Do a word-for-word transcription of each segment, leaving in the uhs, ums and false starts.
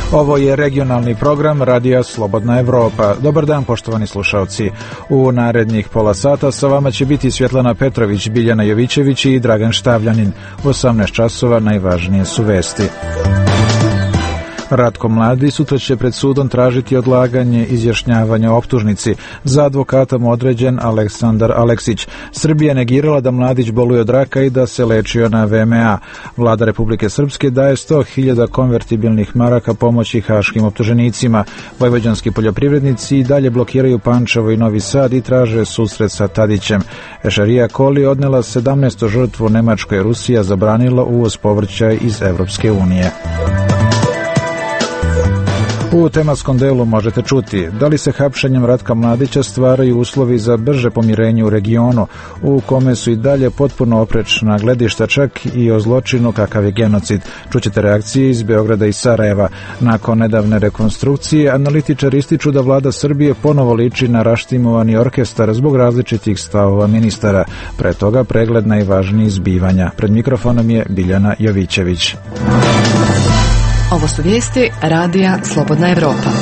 Ovo je regionalni program Radija Slobodna Evropa. Dobar dan, poštovani slušalci. U narednih pola sata sa vama će biti Svjetlana Petrović, Biljana Jovićević i Dragan Štavljanin. U osamnaest časova najvažnije su vesti. Ratko Mladić sutra će pred sudom tražiti odlaganje izjašnjavanja o optužnici. Za advokata mu određen Aleksandar Aleksić. Srbija negirala da Mladić boluje od raka i da se lečio na V M A. Vlada Republike Srpske daje sto hiljada konvertibilnih maraka pomoći haškim optuženicima. Vojvođanski poljoprivrednici i dalje blokiraju Pančevo i Novi Sad i traže susret sa Tadićem. Ešarija Koli odnela sedamnaestu žrtvu Nemačkoj i Rusija zabranila uvoz povrća iz Evropske unije. U tematskom delu možete čuti da li se hapšenjem Ratka Mladića stvaraju uslovi za brže pomirenje u regionu, u kome su i dalje potpuno oprečna gledišta, čak i o zločinu kakav je genocid. Čućete reakcije iz Beograda i Sarajeva. Nakon nedavne rekonstrukcije, analitičari ističu da vlada Srbije ponovo liči na raštimovani orkestar zbog različitih stavova ministara. Pre toga pregled najvažnijih zbivanja. Pred mikrofonom je Biljana Jovićević. Ovo su vijesti Radija Slobodna Evropa.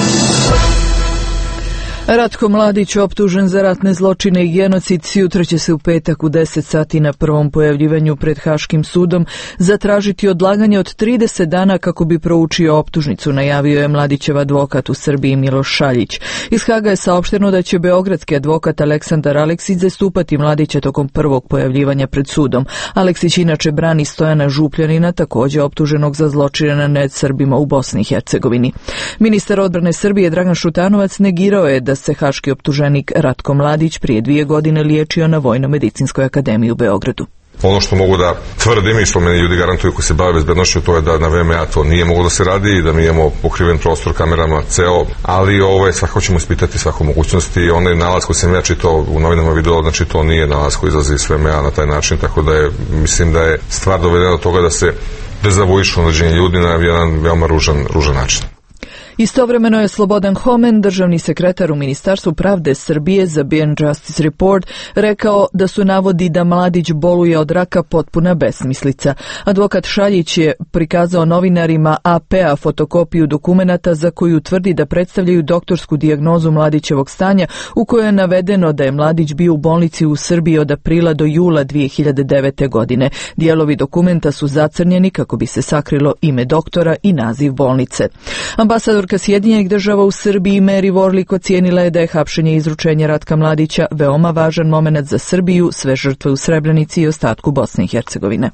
Ratko Mladić, optužen za ratne zločine i genocid, sutra će se u petak u deset sati na prvom pojavljivanju pred Haškim sudom zatražiti odlaganje od trideset dana kako bi proučio optužnicu, najavio je Mladićev advokat u Srbiji Miloš Šaljić. Iz Haga je saopšteno da će beogradski advokat Aleksandar Aleksić zastupati Mladića tokom prvog pojavljivanja pred sudom. Aleksić inače brani Stojana Župljanina, također optuženog za zločine nad Srbima u Bosni i Hercegovini. Ministar odbrane Srbije Dragan Šutanovac negirao je da se haški optuženik Ratko Mladić prije dvije godine liječio na Vojno-medicinskoj akademiji u Beogradu. Ono što mogu da tvrdim i što meni ljudi garantuju koji se bave bezbednošću, to je da na V M A to nije moglo da se radi i da mi imamo pokriven prostor kamerama ceo, ali ovo je svakako ćemo ispitati svaku mogućnost i onaj nalaz koji sam ja čitao u novinama video, znači to nije nalaz koji izlazi iz V M A na taj način, tako da je, mislim da je stvar dovedena do toga da se dezavuišu određeni ljudi na jedan veoma ružan, ružan način. Istovremeno je Slobodan Homen, državni sekretar u Ministarstvu pravde Srbije za B N Justice Report, rekao da su navodi da Mladić boluje od raka potpuna besmislica. Advokat Šaljić je prikazao novinarima A P-a fotokopiju dokumenata za koju tvrdi da predstavljaju doktorsku dijagnozu Mladićevog stanja, u kojoj je navedeno da je Mladić bio u bolnici u Srbiji od aprila do jula dvije hiljade devete. godine. Dijelovi dokumenta su zacrnjeni kako bi se sakrilo ime doktora i naziv bolnice. Ambasador Sjedinjenih država u Srbiji Mary Warlick ocijenila je da je hapšenje i izručenje Ratka Mladića veoma važan moment za Srbiju, sve žrtve u Srebrenici i ostatku Bosne i Hercegovine.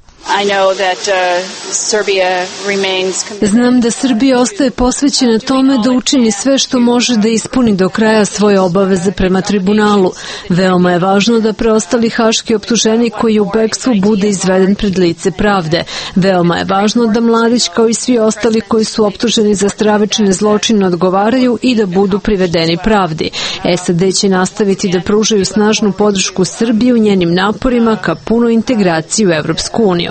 Znam da Srbija ostaje posvećena tome da učini sve što može da ispuni do kraja svoje obaveze prema tribunalu. Veoma je važno da preostali haški optuženik koji je u bekstvu bude izveden pred lice pravde. Veoma je važno da Mladić kao i svi ostali koji su optuženi za stravične zločine odgovaraju i da budu privedeni pravdi. S A D će nastaviti da pružaju snažnu podršku Srbiji u njenim naporima ka punoj integraciji u Evropsku uniju.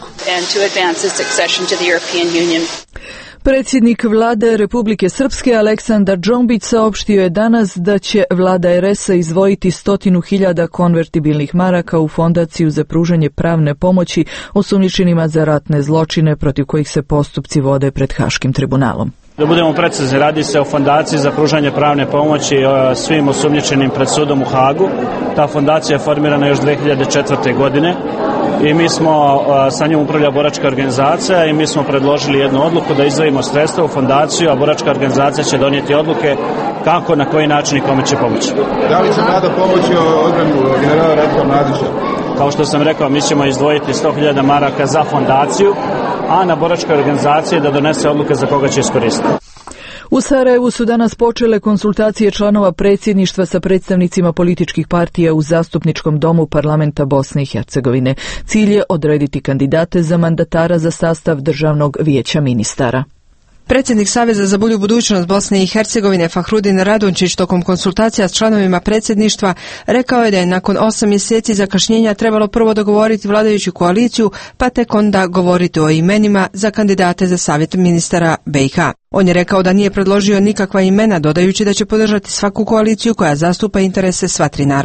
Predsjednik vlade Republike Srpske Aleksandar Džombić saopštio je danas da će vlada R S-a izdvojiti stotinu hiljada konvertibilnih maraka u fondaciju za pružanje pravne pomoći osumnjičenima za ratne zločine protiv kojih se postupci vode pred Haškim tribunalom. Da budemo precizni, radi se o fondaciji za pružanje pravne pomoći svim osumnjičenim pred sudom u Hagu. Ta fondacija je formirana još dvije hiljade četvrte. godine i mi smo, sa njom upravlja boračka organizacija i mi smo predložili jednu odluku da izdvojimo sredstva u fondaciju, a boračka organizacija će donijeti odluke kako, na koji način i kome će pomoći. Da li će vlada pomoći odbranu generala Ratka Mladića? Kao što sam rekao, mi ćemo izdvojiti sto hiljada maraka za fondaciju, a na boračkoj organizaciji da donese odluke za koga će iskoristiti. U Sarajevu su danas počele konsultacije članova predsjedništva sa predstavnicima političkih partija u Zastupničkom domu parlamenta Bosne i Hercegovine. Cilj je odrediti kandidate za mandatara za sastav Državnog vijeća ministara. Predsjednik Saveza za bolju budućnost Bosne i Hercegovine Fahrudin Radončić tokom konsultacija s članovima predsjedništva rekao je da je nakon osam mjeseci zakašnjenja trebalo prvo dogovoriti vladajuću koaliciju, pa tek onda govoriti o imenima za kandidate za savjet ministara B i H. On je rekao da nije predložio nikakva imena, dodajući da će podržati svaku koaliciju koja zastupa interese sva tri naroda.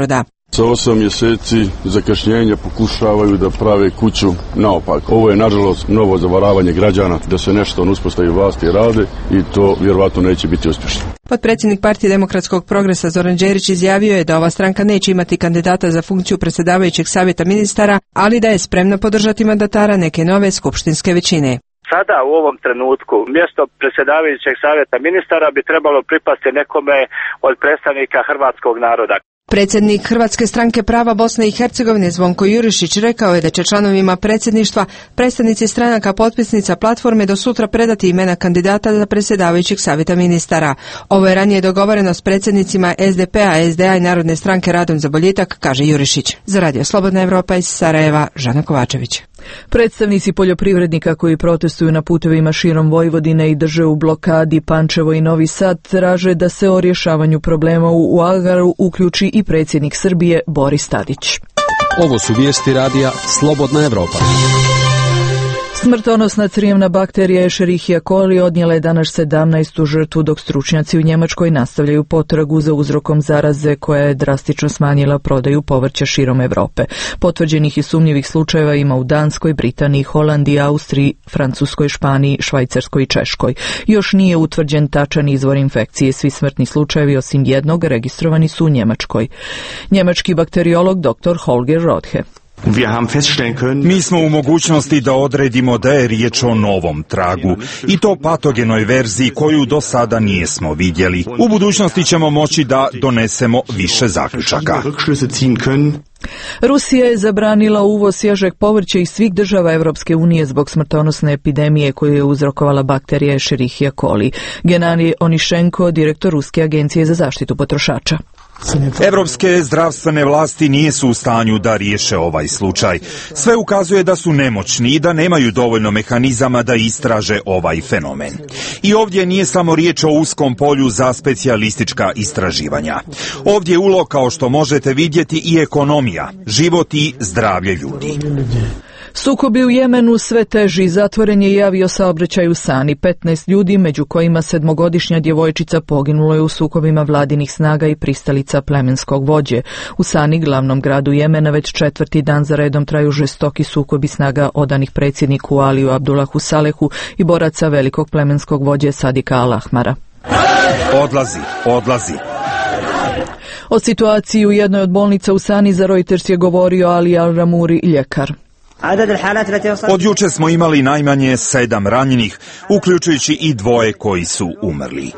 Sa osam mjeseci zakašnjenja pokušavaju da prave kuću naopak. Ovo je nažalost novo zavaravanje građana da se nešto on uspostavi vlasti rade i to vjerovatno neće biti uspješno. Potpredsjednik Partije demokratskog progresa Zoran Đerić izjavio je da ova stranka neće imati kandidata za funkciju predsjedavajućeg savjeta ministara, ali da je spremna podržati mandatara neke nove skupštinske većine. Sada u ovom trenutku mjesto predsjedavajućeg savjeta ministara bi trebalo pripasti nekome od predstavnika hrvatskog naroda. Predsjednik Hrvatske stranke prava Bosne i Hercegovine Zvonko Jurišić rekao je da će članovima predsjedništva predstavnici stranaka potpisnica platforme do sutra predati imena kandidata za predsjedavajućeg savjeta ministara. Ovo je ranije dogovoreno s predsjednicima es de pe a, es de a i Narodne stranke Radom za boljitak, kaže Jurišić. Za Radio Slobodna Evropa iz Sarajeva, Žana Kovačević. Predstavnici poljoprivrednika koji protestuju na putevima širom Vojvodine i drže u blokadi Pančevo i Novi Sad traže da se o rješavanju problema u Agaru uključi i predsjednik Srbije Boris Tadić. Ovo su vijesti radija Slobodna Evropa. Smrtonosna crijevna bakterija Escherichia coli odnijela je danas sedamnaestu žrtvu, dok stručnjaci u Njemačkoj nastavljaju potragu za uzrokom zaraze koja je drastično smanjila prodaju povrća širom Europe. Potvrđenih i sumnjivih slučajeva ima u Danskoj, Britaniji, Holandiji, Austriji, Francuskoj, Španiji, Švajcarskoj i Češkoj. Još nije utvrđen tačan izvor infekcije. Svi smrtni slučajevi osim jednog registrovani su u Njemačkoj. Njemački bakteriolog doktor Holger Rodhe. Mi smo u mogućnosti da odredimo da je riječ o novom tragu i to patogenoj verziji koju do sada nijesmo vidjeli. U budućnosti ćemo moći da donesemo više zaključaka. Rusija je zabranila uvoz svježeg povrća iz svih država Europske unije zbog smrtonosne epidemije koju je uzrokovala bakterija Escherichia coli. Genadij Onišenko, direktor Ruske agencije za zaštitu potrošača. Evropske zdravstvene vlasti nisu u stanju da riješe ovaj slučaj. Sve ukazuje da su nemoćni i da nemaju dovoljno mehanizama da istraže ovaj fenomen. I ovdje nije samo riječ o uskom polju za specijalistička istraživanja. Ovdje je ulog, kao što možete vidjeti, i ekonomija, život i zdravlje ljudi. Sukobi u Jemenu sve teži. Zatvoren je i aviosaobraćaj u Sani. petnaest ljudi, među kojima sedmogodišnja djevojčica, poginulo je u sukobima vladinih snaga i pristalica plemenskog vođe. U Sani, glavnom gradu Jemena, već četvrti dan za redom traju žestoki sukobi snaga odanih predsjedniku Aliju Abdullahu Salehu i boraca velikog plemenskog vođe Sadika Al-Ahmara. Odlazi, odlazi. O situaciji u jednoj od bolnica u Sani za Reuters je govorio Ali Al-Ramuri, ljekar. Od juče smo imali najmanje sedam ranjenih, uključujući i dvoje koji su umrli.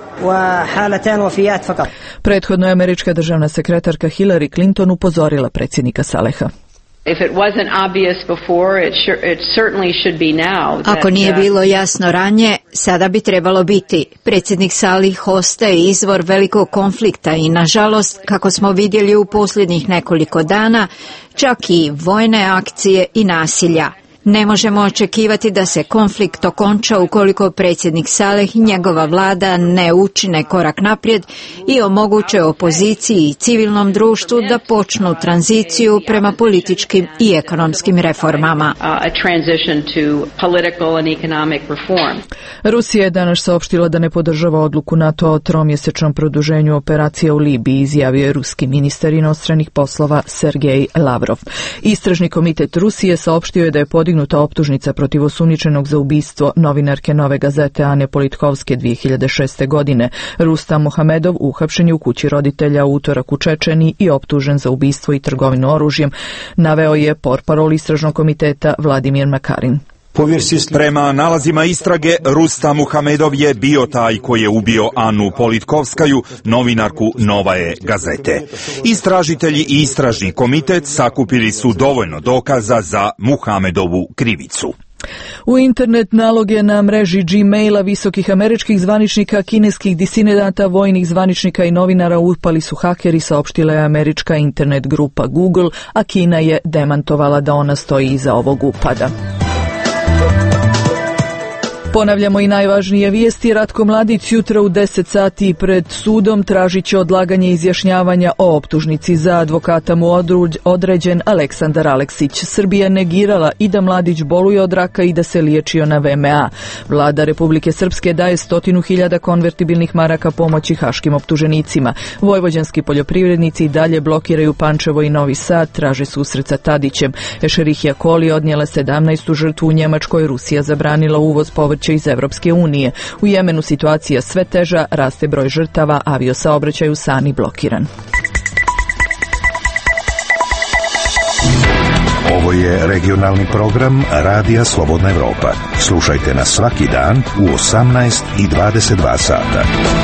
Prethodno je američka državna sekretarka Hillary Clinton upozorila predsjednika Saleha. Ako nije bilo jasno ranije, sada bi trebalo biti. Predsjednik Salih ostaje izvor velikog konflikta i, nažalost, kako smo vidjeli u posljednjih nekoliko dana, čak i vojne akcije i nasilja. Ne možemo očekivati da se konflikt okonča ukoliko predsjednik Saleh i njegova vlada ne učine korak naprijed i omoguće opoziciji i civilnom društvu da počnu tranziciju prema političkim i ekonomskim reformama. Rusija je danas saopštila da ne podržava odluku NATO o tromjesečnom produženju operacije u Libiji, izjavio je ruski ministar inostranih poslova Sergej Lavrov. Istražni komitet Rusije saopštio je da je podignuta optužnica protiv osumnjičenog za ubistvo novinarke Nove gazete Ane Politkovske dvije hiljade šeste. godine. Rustam Mohamedov uhapšen je u kući roditelja u utorak u Čečeni i optužen za ubistvo i trgovinu oružjem, naveo je portparol istražnog komiteta Vladimir Makarin. Prema nalazima istrage, Rustam Muhamedov je bio taj koji je ubio Anu Politkovskaju, novinarku Novaje gazete. Istražitelji i istražni komitet sakupili su dovoljno dokaza za Muhamedovu krivicu. U internet naloge na mreži Gmaila visokih američkih zvaničnika, kineskih disidenata, vojnih zvaničnika i novinara upali su hakeri, saopštila je američka internet grupa Google, a Kina je demantovala da ona stoji iza ovog upada. Ponavljamo i najvažnije vijesti. Ratko Mladić jutra u deset sati pred sudom tražit će odlaganje izjašnjavanja o optužnici. Za advokata mu određen Aleksandar Aleksić. Srbija negirala i da Mladić boluje od raka i da se liječio na V M A. Vlada Republike Srpske daje stotinu hiljada konvertibilnih maraka pomoći haškim optuženicima. Vojvođanski poljoprivrednici i dalje blokiraju Pančevo i Novi Sad, traže susret sa Tadićem. Ešerihija Koli odnijela sedamnaestu žrtvu u Njemačkoj. Rusija zabranila uvoz povrća iz Evropske unije. U Jemenu situacija sve teža, raste broj žrtava, aviosaobraćaj u Sani blokiran. Ovo je regionalni program Radija Slobodna Evropa. Slušajte nas svaki dan u osamnaest i dvadeset dva sata.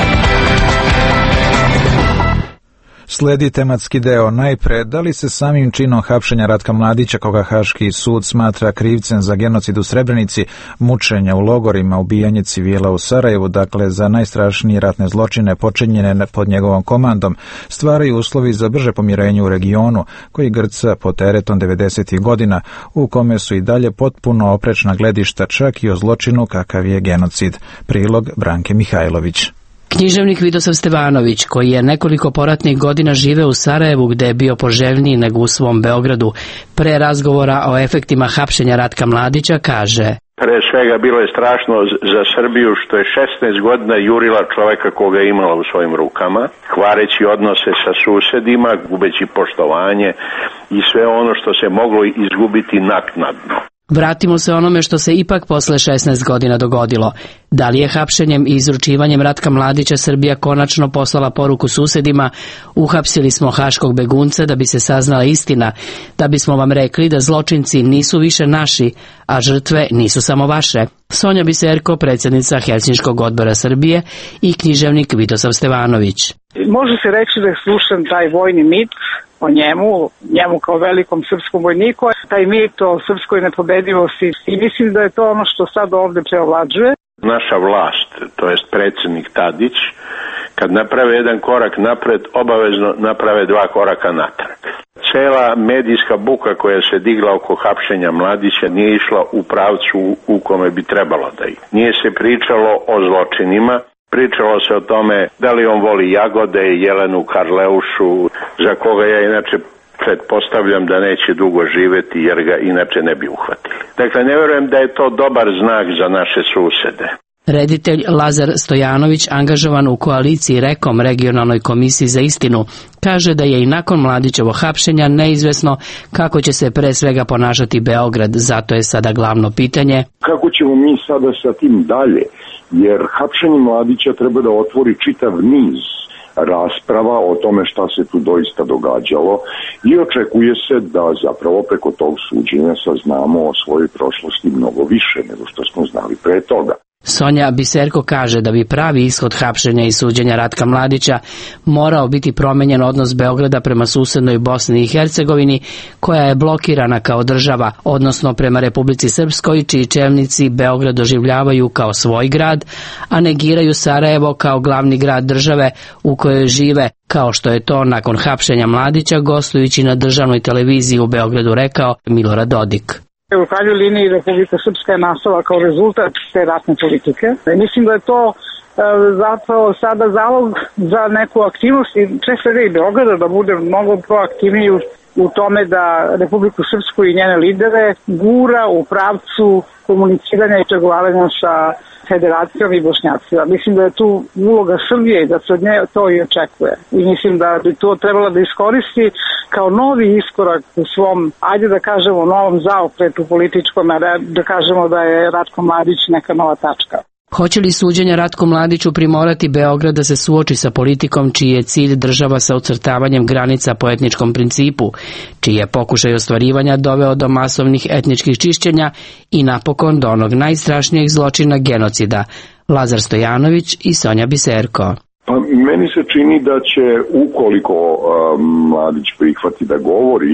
Sledi tematski deo. Najpre, da li se samim činom hapšenja Ratka Mladića, koga Haški sud smatra krivcem za genocid u Srebrenici, mučenja u logorima, ubijanje civila u Sarajevu, dakle za najstrašnije ratne zločine počinjene pod njegovom komandom, stvaraju uslovi za brže pomirenje u regionu, koji grca pod teretom devedesetih godina, u kome su i dalje potpuno oprečna gledišta čak i o zločinu kakav je genocid. Prilog Branke Mihajlović. Književnik Vidosav Stevanović, koji je nekoliko poratnih godina živeo u Sarajevu gde je bio poželjniji nego u svom Beogradu, pre razgovora o efektima hapšenja Ratka Mladića kaže: Pre svega bilo je strašno za Srbiju što je šesnaest godina jurila čoveka koga je imala u svojim rukama, kvareći odnose sa susedima, gubeći poštovanje i sve ono što se moglo izgubiti naknadno. Vratimo se onome što se ipak posle šesnaest godina dogodilo. Da li je hapšenjem i izručivanjem Ratka Mladića Srbija konačno poslala poruku susedima: uhapsili smo haškog begunca da bi se saznala istina, da bismo vam rekli da zločinci nisu više naši, a žrtve nisu samo vaše? Sonja Biserko, predsjednica Helsinškog odbora Srbije, i književnik Vidosav Stevanović. Može se reći da je slušan taj vojni mit o njemu, njemu kao velikom srpskom vojniku, taj mit o srpskoj nepobedivosti, i mislim da je to ono što sad ovdje preovlađuje. Naša vlast, to jest predsjednik Tadić, kad naprave jedan korak napred, obavezno naprave dva koraka natrag. Cela medijska buka koja se digla oko hapšenja Mladića nije išla u pravcu u kome bi trebalo da ih. Nije se pričalo o zločinima, pričalo se o tome da li on voli jagode, Jelenu Karleušu, za koga ja inače pretpostavljam da neće dugo živjeti jer ga inače ne bi uhvatili. Dakle, ne vjerujem da je to dobar znak za naše susede. Reditelj Lazar Stojanović, angažovan u koaliciji Rekom, regionalnoj komisiji za istinu, kaže da je i nakon Mladićevog hapšenja neizvesno kako će se pre svega ponašati Beograd, zato je sada glavno pitanje: kako ćemo mi sada sa tim dalje, jer hapšenje Mladića treba da otvori čitav niz rasprava o tome šta se tu doista događalo i očekuje se da zapravo preko tog suđenja saznamo o svojoj prošlosti mnogo više nego što smo znali pre toga. Sonja Biserko kaže da bi pravi ishod hapšenja i suđenja Ratka Mladića morao biti promenjen odnos Beograda prema susednoj Bosni i Hercegovini, koja je blokirana kao država, odnosno prema Republici Srpskoj, čiji čelnici Beograd doživljavaju kao svoj grad, a negiraju Sarajevo kao glavni grad države u kojoj žive, kao što je to nakon hapšenja Mladića gostujući na državnoj televiziji u Beogradu rekao Milorad Dodik. U krajnjoj liniji Republika Srpska je nastala kao rezultat te ratne politike. Mislim da je to e, zapravo sada zalog za neku aktivnost i često i Beograda da bude mnogo proaktivniji u, u tome da Republiku Srpsku i njene lidere gura u pravcu komuniciranja i pregovaranja sa Federacijom i Bošnjacima. Mislim da je tu uloga Srbije i da se od nje to i očekuje. I mislim da bi to trebalo da iskoristi kao novi iskorak u svom, ajde da kažemo, novom zaokretu političkom, da kažemo da je Ratko Mladić neka nova tačka. Hoće li suđenja Ratku Mladiću primorati Beograd da se suoči sa politikom čiji je cilj država sa ucrtavanjem granica po etničkom principu, čiji je pokušaj ostvarivanja doveo do masovnih etničkih čišćenja i napokon do onog najstrašnijeg zločina genocida? Lazar Stojanović i Sonja Biserko. Pa meni se čini da će, ukoliko um, Mladić prihvati da govori,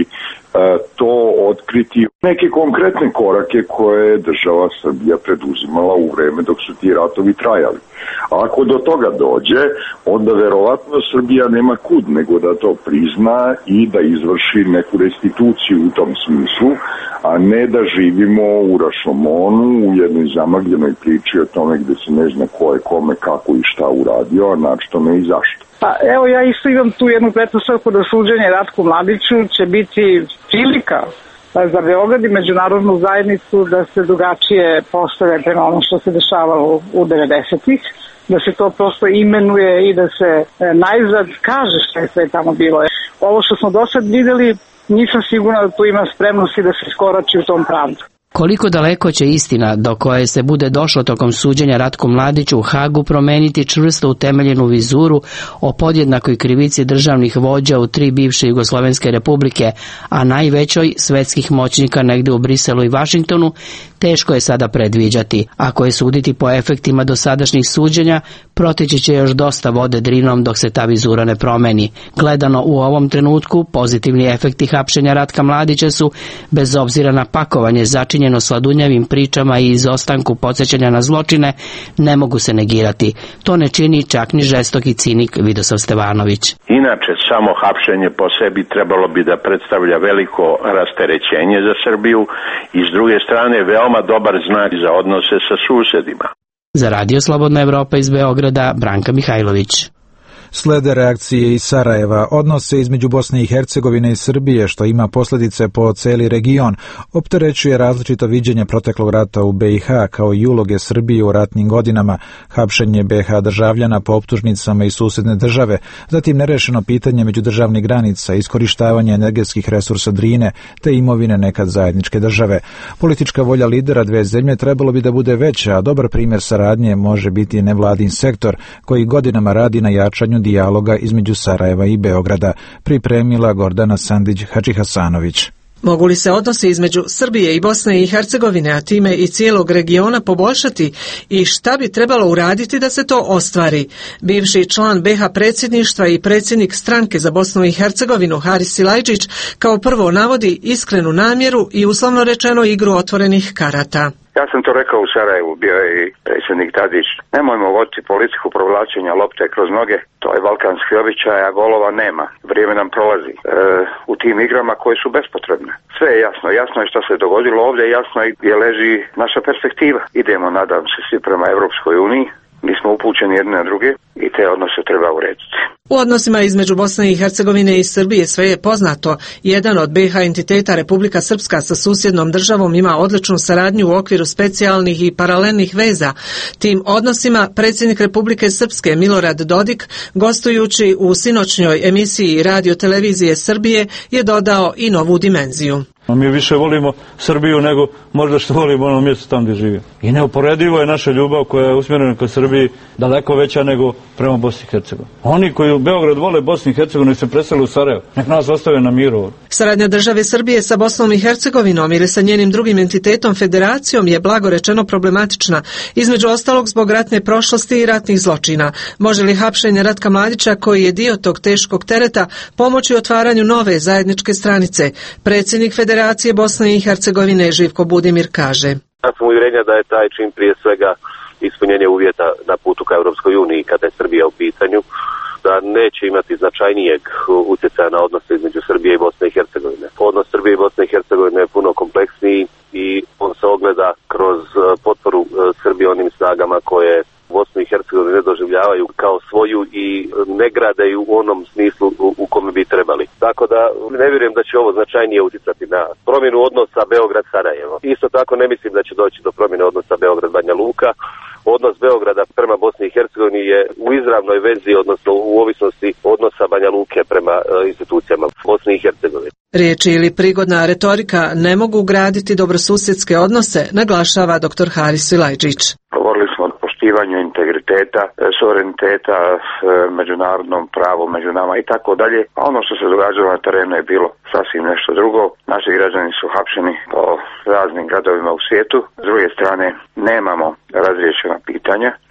to otkriti. Neke konkretne korake koje je država Srbija preduzimala u vreme dok su ti ratovi trajali. Ako do toga dođe, onda verovatno Srbija nema kud nego da to prizna i da izvrši neku restituciju u tom smislu, a ne da živimo u Rašomonu, u jednoj zamagljenoj priči o tome gde se ne zna ko je kome, kako i šta uradio, a načito ne i zašto. Pa evo, ja isto imam tu jednu pretpostavku da suđenje Ratku Mladiću će biti prilika za Beograd i međunarodnu zajednicu da se drugačije postave prema ono što se dešavalo u devedesetih, da se to prosto imenuje i da se najzad kaže što je sve tamo bilo. Ovo što smo do sad videli, nisam sigurna da tu ima spremnosti da se skorači u tom pravdu. Koliko daleko će istina do koje se bude došlo tokom suđenja Ratku Mladiću u Hagu promeniti čvrsto utemeljenu vizuru o podjednakoj krivici državnih vođa u tri bivše jugoslovenske republike, a najvećoj svetskih moćnika negde u Briselu i Vašingtonu, teško je sada predviđati. Ako je suditi po efektima dosadašnjih suđenja, proteći će još dosta vode Drinom dok se ta vizura ne promeni. Gledano u ovom trenutku, pozitivni efekti hapšenja Ratka Mladića su, bez obzira na pakovanje začinjeno sladunjavim pričama i izostanku podsjećanja na zločine, ne mogu se negirati. To ne čini čak ni žestoki cinik Vidosav Stevanović. Inače, samo hapšenje po sebi trebalo bi da predstavlja veliko rasterećenje za Srbiju i s druge strane veoma dobar znak za odnose sa susedima. Za Radio Slobodna Evropa iz Beograda, Branka Mihajlović. Slede reakcije iz Sarajeva. Odnose između Bosne i Hercegovine i Srbije, što ima posljedice po celi region, opterećuje različito viđenje proteklog rata u be i ha, kao i uloge Srbije u ratnim godinama, hapšenje be ha državljana po optužnicama i susedne države, zatim nerešeno pitanje međudržavnih granica, iskorištavanje energetskih resursa Drine, te imovine nekad zajedničke države. Politička volja lidera dve zemlje trebalo bi da bude veća, a dobar primjer saradnje može biti nevladin sektor, koji godinama radi na jačanju dijaloga između Sarajeva i Beograda, pripremila Gordana Sandić-Hadžihasanović. Mogu li se odnosi između Srbije i Bosne i Hercegovine, a time i cijelog regiona, poboljšati i šta bi trebalo uraditi da se to ostvari? Bivši član be ha predsjedništva i predsjednik stranke za Bosnu i Hercegovinu Haris Silajđić kao prvo navodi iskrenu namjeru i uslovno rečeno igru otvorenih karata. Ja sam to rekao u Sarajevu, bio je i predsjednik Tadić. Nemojmo voditi politiku provlačenja lopte kroz noge, to je balkanski običaj, a golova nema. Vrijeme nam prolazi e, u tim igrama koje su bespotrebne. Sve je jasno, jasno je što se dogodilo ovdje, jasno je gdje leži naša perspektiva. Idemo, nadam se, svi prema Europskoj uniji. Mi smo upućeni jedne na druge i te odnose treba urediti. U odnosima između Bosne i Hercegovine i Srbije sve je poznato. Jedan od be ha entiteta, Republika Srpska, sa susjednom državom ima odličnu saradnju u okviru specijalnih i paralelnih veza. Tim odnosima predsjednik Republike Srpske Milorad Dodik, gostujući u sinoćnjoj emisiji Radio televizije Srbije, je dodao i novu dimenziju. Mi više volimo Srbiju nego možda što volimo ono mjesto tamo gdje živimo. I neuporedivo je naša ljubav koja je usmjerena ka Srbiji daleko veća nego prema Bosni i Hercegovini. Oni koji u Beograd vole Bosnu i Hercegovinu se preseli u Sarajevo. Nek nas ostave na miru. Saradnja države Srbije sa Bosnom i Hercegovinom ili sa njenim drugim entitetom, federacijom, je blago rečeno problematična, između ostalog zbog ratne prošlosti i ratnih zločina. Može li hapšenje Ratka Mladića, koji je dio tog teškog tereta, pomoći otvaranju nove zajedničke stranice? Predsjednik Federacije Bosne i Hercegovine Živko Budimir kaže: Ja sam uvjerenja da je taj čin prije svega ispunjenje uvjeta na putu ka Europskoj uniji kada je Srbija u pitanju, da neće imati značajnijeg utjecaja na odnose između Srbije i Bosne i Hercegovine. Odnos Srbije i Bosne i Hercegovine je puno kompleksniji i on se ogleda kroz potporu Srbije onim snagama koje Bosnu i Hercegovinu ne doživljavaju kao svoju i ne grade ju u onom smislu u, u kome bi trebali. Tako da ne vjerujem da će ovo značajnije utjecati na promjenu odnosa Beograd-Sarajevo. Isto tako ne mislim da će doći do promjene odnosa Beograd-Banja Luka. Odnos Beograda prema Bosni i Hercegovini je u izravnoj vezi, odnosno u ovisnosti odnosa Banja Luke prema e, institucijama Bosne i Hercegovine. Riječi ili prigodna retorika ne mogu graditi dobrosusjedske odnose, naglašava doktor Haris Silajđić. Govorili smo o poštivanju integriteta, suvereniteta, međunarodnom pravu među nama i tako dalje. A ono što se događalo na terenu je bilo sasvim nešto drugo. Naši građani su hapšeni po raznim gradovima u svijetu. S druge strane, nemamo razriješena pitanja,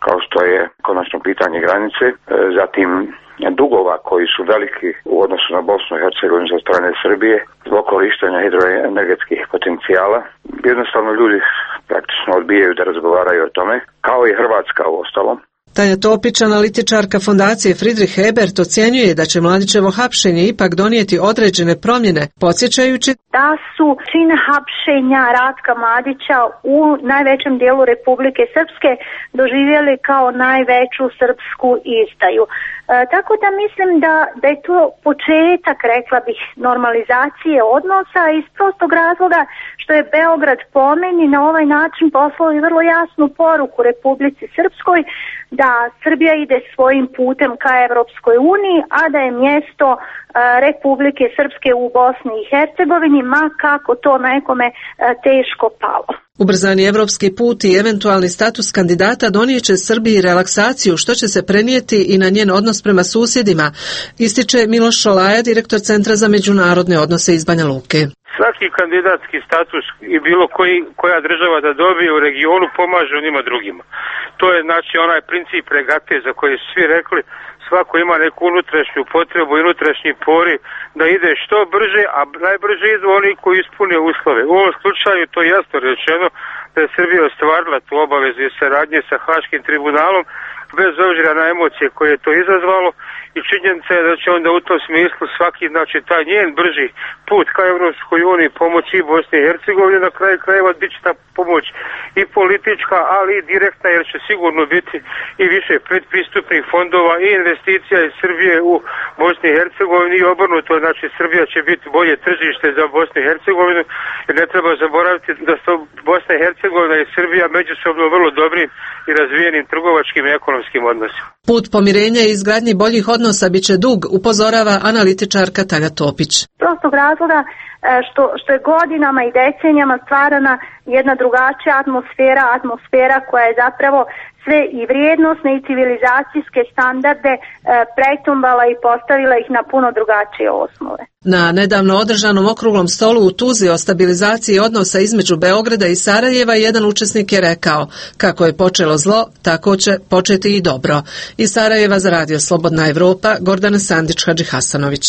kao što je konačno pitanje granice, zatim dugova koji su veliki u odnosu na Bosnu i Hercegovinu sa strane Srbije zbog korištenja hidroenergetskih potencijala. Jednostavno ljudi praktično odbijaju da razgovaraju o tome, kao i Hrvatska u ostalom. Tanja Topić, analitičarka fondacije Friedrich Ebert, ocjenjuje da će Mladićevo hapšenje ipak donijeti određene promjene, podsjećajući da su čin hapšenja Ratka Mladića u najvećem dijelu Republike Srpske doživjeli kao najveću srpsku izdaju. E, tako da mislim da, da je to početak, rekla bih, normalizacije odnosa iz prostog razloga što je Beograd po meni na ovaj način poslao i vrlo jasnu poruku Republici Srpskoj da Srbija ide svojim putem ka Evropskoj uniji, a da je mjesto e, Republike Srpske u Bosni i Hercegovini, ma kako to nekome e, teško palo. Ubrzani evropski put i eventualni status kandidata donijeće Srbiji relaksaciju, što će se prenijeti i na njen odnos prema susjedima, ističe Miloš Šolaja, direktor Centra za međunarodne odnose iz Banja Luke. Svaki kandidatski status i bilo koji, koja država da dobije u regionu pomaže onima drugima. To je znači onaj princip regate za koji su svi rekli, svako ima neku unutrašnju potrebu i unutrašnji pori da ide što brže, a najbrže idu oni koji ispune uslove. U ovom slučaju to je jasno rečeno da je Srbija ostvarila tu obavezu i saradnje sa Haškim tribunalom, bez obzira na emocije koje je to izazvalo, i činjenica je da će onda u tom smislu svaki, znači taj njen brži put ka Evropskoj uniji pomoći i Bosni i Hercegovini, na kraju krajeva bit će ta pomoć i politička, ali i direktna, jer će sigurno biti i više predpristupnih fondova i investicija iz Srbije u Bosni i Hercegovini i obrnuto, znači Srbija će biti bolje tržište za Bosnu i Hercegovinu, jer ne treba zaboraviti da su Bosna i Hercegovina i Srbija međusobno vrlo dobrim i razvijenim trgovačkim i ekonomskim odnosima. Put pomirenja i izgradnji boljih odnosa bit će dug, upozorava analitičarka Tanja Topić. Prostog razloga što, što je godinama i decenijama stvarana jedna drugačija atmosfera, atmosfera koja je zapravo sve i vrijednosne i civilizacijske standarde e, pretumbala i postavila ih na puno drugačije osnove. Na nedavno održanom okruglom stolu u Tuzli o stabilizaciji odnosa između Beograda i Sarajeva jedan učesnik je rekao: kako je počelo zlo, tako će početi i dobro. Iz Sarajeva za Radio Slobodna Evropa, Gordana Sandić-Hadžihasanović.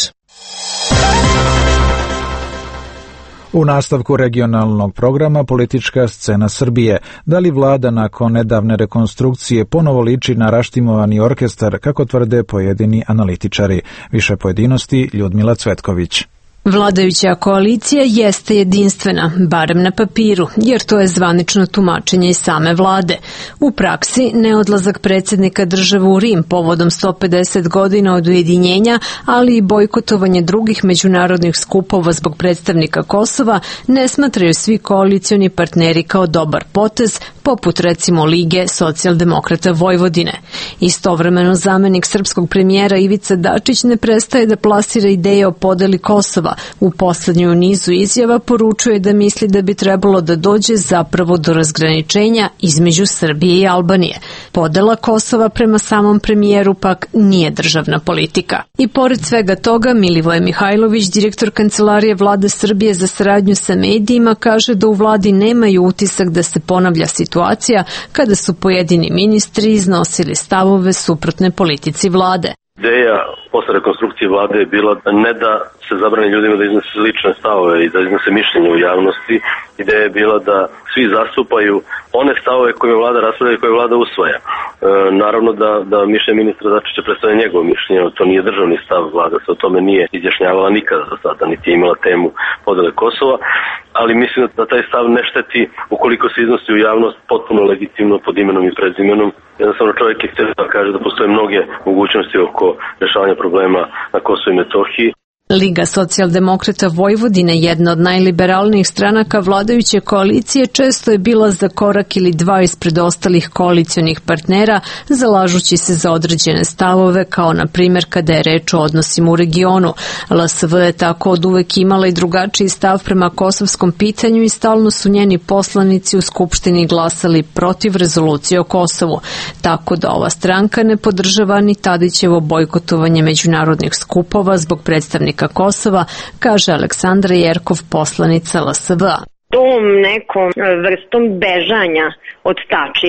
U nastavku regionalnog programa Politička scena Srbije. Da li vlada nakon nedavne rekonstrukcije ponovo liči na raštimovani orkestar, kako tvrde pojedini analitičari? Više pojedinosti Ljudmila Cvetković. Vladajuća koalicija jeste jedinstvena, barem na papiru, jer to je zvanično tumačenje i same vlade. U praksi, neodlazak predsjednika države u Rim povodom sto pedeset godina od ujedinjenja, ali i bojkotovanje drugih međunarodnih skupova zbog predstavnika Kosova, ne smatraju svi koalicioni partneri kao dobar potez, poput recimo Lige socijaldemokrata Vojvodine. Istovremeno, zamenik srpskog premijera Ivica Dačić ne prestaje da plasira ideje o podeli Kosova. U poslednjoj nizu izjava poručuje da misli da bi trebalo da dođe zapravo do razgraničenja između Srbije i Albanije. Podela Kosova prema samom premijeru pak nije državna politika. I pored svega toga, Milivoje Mihajlović, direktor Kancelarije Vlade Srbije za saradnju sa medijima, kaže da u vladi nemaju utisak da se ponavlja situacija kada su pojedini ministri iznosili stavove suprotne politici vlade. Ideja posle rekonstrukcije vlade je bila ne da se zabrani ljudima da iznose lične stavove i da iznose mišljenje u javnosti. Ideja je bila da svi zastupaju one stavove koje vlada raspravlja i koje vlada usvaja. E, naravno da, da mišljenje ministra Dačića predstavlja njegovo mišljenje, to nije državni stav, vlada se o tome nije izjašnjavala nikada do sada, niti je imala temu podele Kosova, ali mislim da taj stav ne šteti ukoliko se iznosi u javnost potpuno legitimno pod imenom i prezimenom. Jednostavno čovjek je htio da kaže da postoje mnoge mogućnosti oko rješavanja problema na Kosovu i Metohiji. Liga socijaldemokrata Vojvodine, jedna od najliberalnijih stranaka vladajuće koalicije, često je bila za korak ili dva ispred ostalih koalicionih partnera, zalažući se za određene stavove, kao na primjer kada je reč o odnosima u regionu. L S V je tako od uvek imala i drugačiji stav prema kosovskom pitanju i stalno su njeni poslanici u Skupštini glasali protiv rezolucije o Kosovu. Tako da ova stranka ne podržava ni Tadićevo bojkotovanje međunarodnih skupova zbog predstavnika Kosova, kaže Aleksandra Jerkov, poslanica L S V-a. Tom nekom vrstom bežanja od Tačija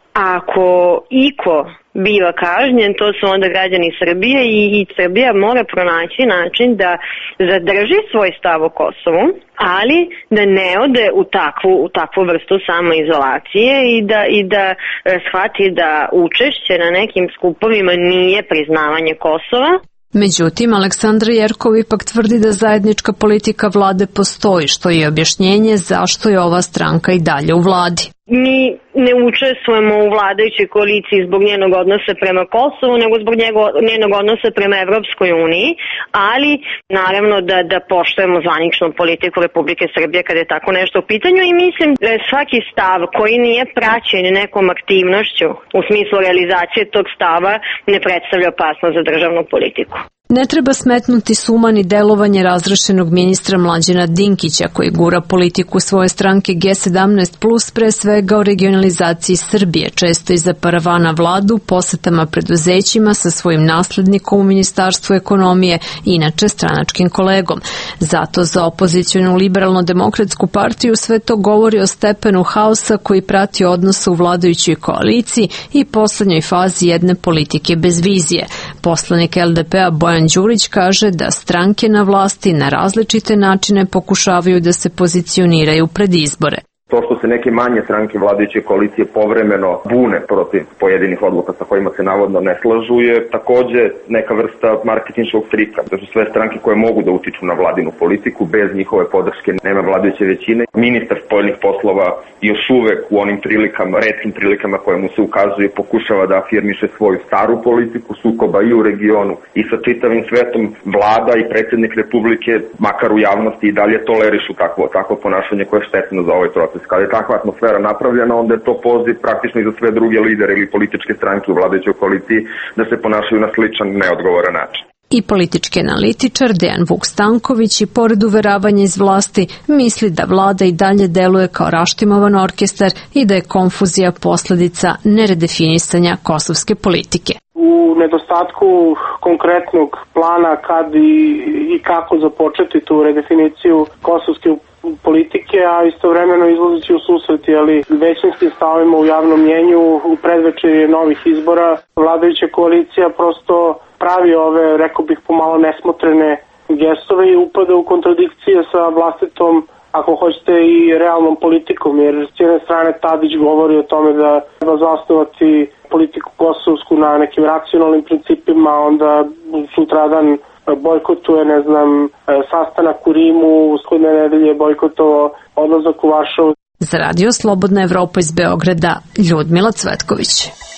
ako iko biva kažnjen, to su onda građani Srbije i, i Srbija mora pronaći način da zadrži svoj stav o Kosovu, ali da ne ode u takvu, u takvu vrstu samoizolacije i da, i da e, shvati da učešće na nekim skupovima nije priznavanje Kosova. Međutim, Aleksandra Jerkov ipak tvrdi da zajednička politika vlade postoji, što je objašnjenje zašto je ova stranka i dalje u vladi. Mi ne učestvujemo u vladajućoj koaliciji zbog njenog odnosa prema Kosovu, nego zbog njego, njenog odnosa prema Evropskoj uniji, ali naravno da, da poštujemo zvaničnu politiku Republike Srbije kada je tako nešto u pitanju i mislim da svaki stav koji nije praćen nekom aktivnošću u smislu realizacije tog stava ne predstavlja opasnost za državnu politiku. Ne treba smetnuti suma ni delovanje razrešenog ministra Mlađana Dinkića koji gura politiku svoje stranke G sedamnaest plus, pre svega o regionalizaciji Srbije, često iza paravana vladu, posetama preduzećima sa svojim naslednikom u Ministarstvu ekonomije, inače stranačkim kolegom. Zato za opozicijonu liberalno-demokratsku partiju sve to govori o stepenu haosa koji prati odnose u vladajućoj koaliciji i poslednjoj fazi jedne politike bez vizije. Poslanik L D P-a Bojan Đurić kaže da stranke na vlasti na različite načine pokušavaju da se pozicioniraju pred izbore. To što se neke manje stranke vladajuće koalicije povremeno bune protiv pojedinih odluka sa kojima se navodno ne slažu je takođe neka vrsta marketinškog trika. To su sve stranke koje mogu da utiču na vladinu politiku, bez njihove podrške nema vladajuće većine. Ministar spoljnih poslova još uvek u onim prilikama, retkim prilikama koje mu se ukazuje, pokušava da afirmiše svoju staru politiku sukoba i u regionu i sa čitavim svetom. Vlada i predsjednik Republike, makar u javnosti, i dalje tolerišu takvo, takvo ponašanje koje je štetno za ovaj proces. Kada je takva atmosfera napravljena, onda je to poziv praktično i za sve druge lidere ili političke stranke u vladajućoj koaliciji da se ponašaju na sličan, neodgovoran način. I politički analitičar Dejan Vuk Stanković i pored uveravanja iz vlasti misli da vlada i dalje deluje kao raštimovan orkestar i da je konfuzija posledica neredefinisanja kosovske politike. U nedostatku konkretnog plana kad i, i kako započeti tu redefiniciju kosovske politike, a istovremeno izlazeći u susret, ali većinskim stavima u javnom mjenju u predvečerje novih izbora, vladajuća koalicija prosto pravi ove, rekao bih, pomalo nesmotrene gestove i upada u kontradikcije sa vlastitom, ako hoćete, i realnom politikom, jer s jedne strane Tadić govori o tome da treba zasnovati politiku kosovsku na nekim racionalnim principima, onda sutradan bojkotuje, ne znam, sastanak u Rimu, ushodne nedelje bojkotovao odlazak u Varšavu. Za radio Slobodna Evropa iz Beograda, Ljudmila Cvetković.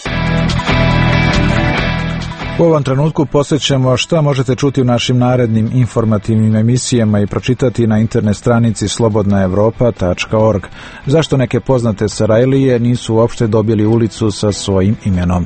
U ovom trenutku posjećamo šta možete čuti u našim narednim informativnim emisijama i pročitati na internet stranici slobodna evropa tačka org. Zašto neke poznate Sarajlije nisu uopšte dobili ulicu sa svojim imenom?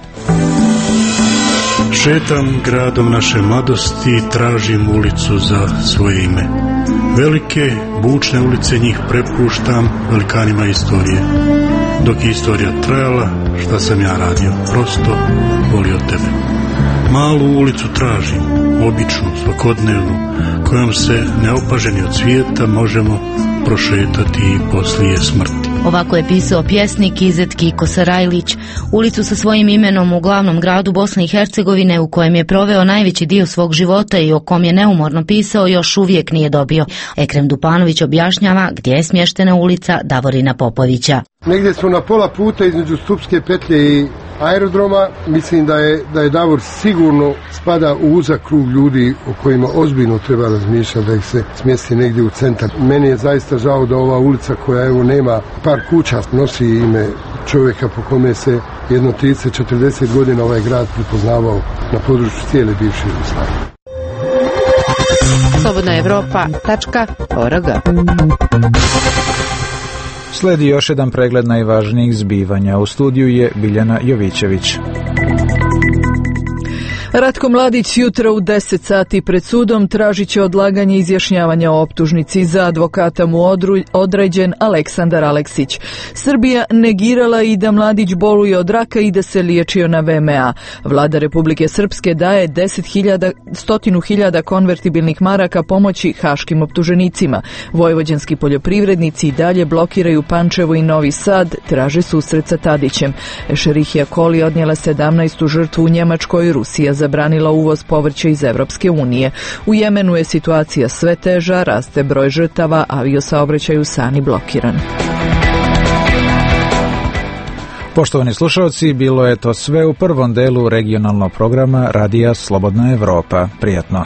Šetam gradom naše mladosti i tražim ulicu za svoje ime. Velike, bučne ulice njih prepuštam velikanima istorije. Dok je istorija trajala, šta sam ja radio? Prosto volio tebe. Malu ulicu tražim, običnu, svakodnevnu, kojom se neopaženi od svijeta možemo prošetati i poslije smrti. Ovako je pisao pjesnik Izet Kiko Sarajlić. Ulicu sa svojim imenom u glavnom gradu Bosne i Hercegovine, u kojem je proveo najveći dio svog života i o kom je neumorno pisao, još uvijek nije dobio. Ekrem Dupanović objašnjava gdje je smještena ulica Davorina Popovića. Negdje smo na pola puta između Stupske petlje i aerodroma. Mislim da je, da je Davor sigurno spada u uzak krug ljudi o kojima ozbiljno treba razmišljati da ih se smjesti negdje u centar. Meni je zaista žao da ova ulica koja evo nema par kuća nosi ime čovjeka po kome se jedno trideset četrdeset godina ovaj grad prepoznavao na području cijele bivše Jugoslavije. slobodna evropa tačka org. Sledi još jedan pregled najvažnijih zbivanja. U studiju je Biljana Jovićević. Ratko Mladić jutra u deset sati pred sudom tražit će odlaganje izjašnjavanja o optužnici. Za advokata mu određen Aleksandar Aleksić. Srbija negirala i da Mladić boluje od raka i da se liječio na V M A. Vlada Republike Srpske daje deset hiljada konvertibilnih maraka pomoći haškim optuženicima. Vojvođanski poljoprivrednici i dalje blokiraju Pančevo i Novi Sad, traže susret sa Tadićem. Ešerihija Koli odnijela sedamnaestu žrtvu u Njemačkoj, Rusija zabranila uvoz povrća iz Evropske unije. U Jemenu je situacija sve teža, raste broj žrtava, aviosaobraćaj u Sani blokiran. Poštovani slušalci, bilo je to sve u prvom delu regionalnog programa Radija Slobodna Evropa. Prijatno.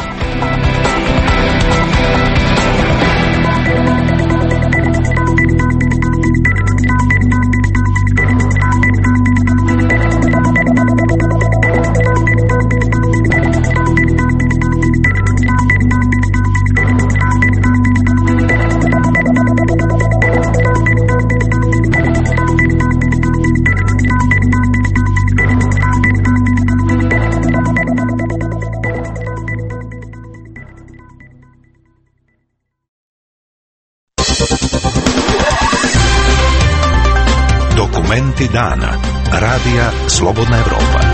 Dokumenti dana. Radija Slobodna Evropa.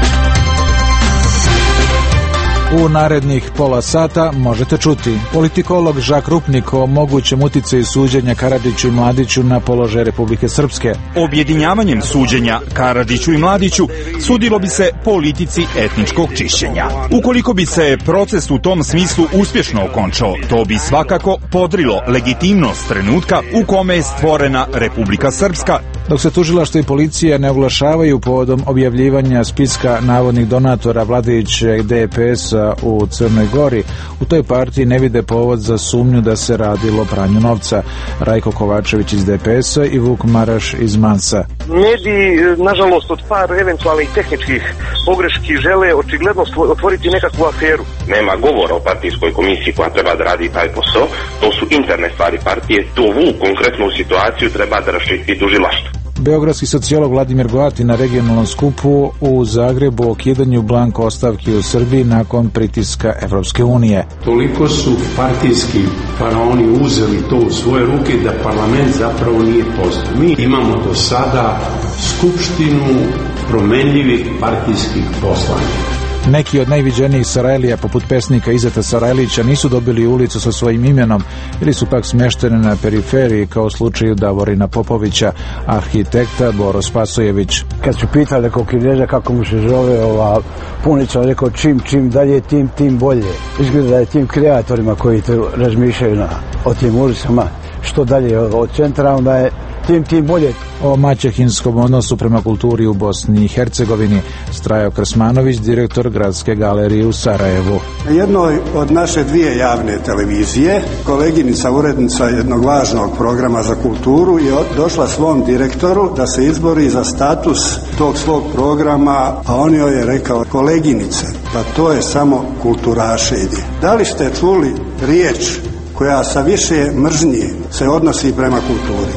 U narednih pola sata možete čuti politikolog Žak Rupnik o mogućem uticaju suđenja Karadžiću i Mladiću na položaj Republike Srpske. Objedinjavanjem suđenja Karadžiću i Mladiću sudilo bi se politici etničkog čišćenja. Ukoliko bi se proces u tom smislu uspješno okončao, to bi svakako podrilo legitimnost trenutka u kome je stvorena Republika Srpska. Dok se tužilaštvo i policija ne oglašavaju povodom objavljivanja spiska navodnih donatora vladajućeg D P S-a u Crnoj Gori, u toj partiji ne vide povod za sumnju da se radilo o pranju novca. Rajko Kovačević iz D P S-a i Vuk Maraš iz Mansa. Mediji, nažalost, od par eventualnih tehničkih pogreški žele očigledno otvoriti nekakvu aferu. Nema govora o partijskoj komisiji koja treba da radi taj posao, to su interne stvari partije, to Vuk konkretnu situaciju treba da raščisti tužilaštvo. Beogradski sociolog Vladimir Goati na regionalnom skupu u Zagrebu o ukidanju blanko ostavki u Srbiji nakon pritiska Evropske unije. Toliko su partijski faraoni uzeli to u svoje ruke da parlament zapravo nije postoji. Mi imamo do sada skupštinu promenljivih partijskih poslanika. Neki od najviđenijih Sarajlija, poput pesnika Izeta Sarajlića, nisu dobili ulicu sa svojim imenom ili su pak smeštene na periferiji, kao u slučaju Davorina Popovića, arhitekta Boro Spasojević. Kad su pitali nekog Kineza kako mu se zove ova punica, on rekao čim, čim dalje tim, tim bolje. Izgleda da je tim kreatorima koji razmišljaju na, o tim ulicama, što dalje od centra, onda je tim, tim bolje. O maćehinskom odnosu prema kulturi u Bosni i Hercegovini Strajo Krsmanović, direktor Gradske galerije u Sarajevu. Na jednoj od naše dvije javne televizije koleginica, urednica jednog važnog programa za kulturu je došla svom direktoru da se izbori za status tog svog programa, a on joj je rekao: koleginice, pa to je samo kulturašenje. Da li ste čuli riječ koja sa više mržnje se odnosi prema kulturi?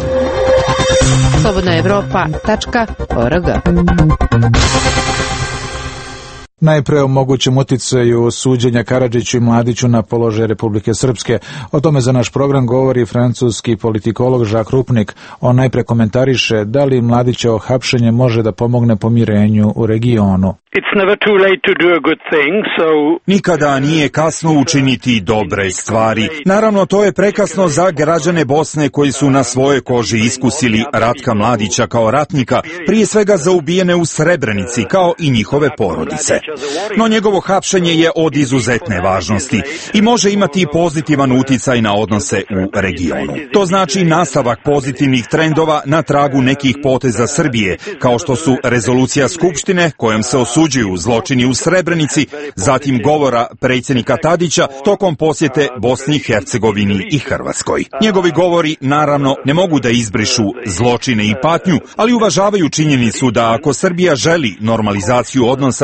slobodna evropa tačka org. Najpre o mogućem uticaju suđenja Karadžiću i Mladiću na položaj Republike Srpske. O tome za naš program govori francuski politikolog Žak Rupnik. On najpre komentariše da li Mladićevo hapšenje može da pomogne pomirenju u regionu. Nikada nije kasno učiniti dobre stvari. Naravno, to je prekasno za građane Bosne koji su na svojoj koži iskusili Ratka Mladića kao ratnika, prije svega za ubijene u Srebrenici, kao i njihove porodice. No njegovo hapšenje je od izuzetne važnosti i može imati pozitivan uticaj na odnose u regionu. To znači nastavak pozitivnih trendova na tragu nekih poteza Srbije, kao što su rezolucija Skupštine kojom se osuđuju zločini u Srebrenici, zatim govora predsjednika Tadića tokom posjete Bosni i Hercegovini i Hrvatskoj. Njegovi govori naravno ne mogu da izbrišu zločine i patnju, ali uvažavaju činjenicu da ako Srbija želi normalizaciju odnosa sa susjedima,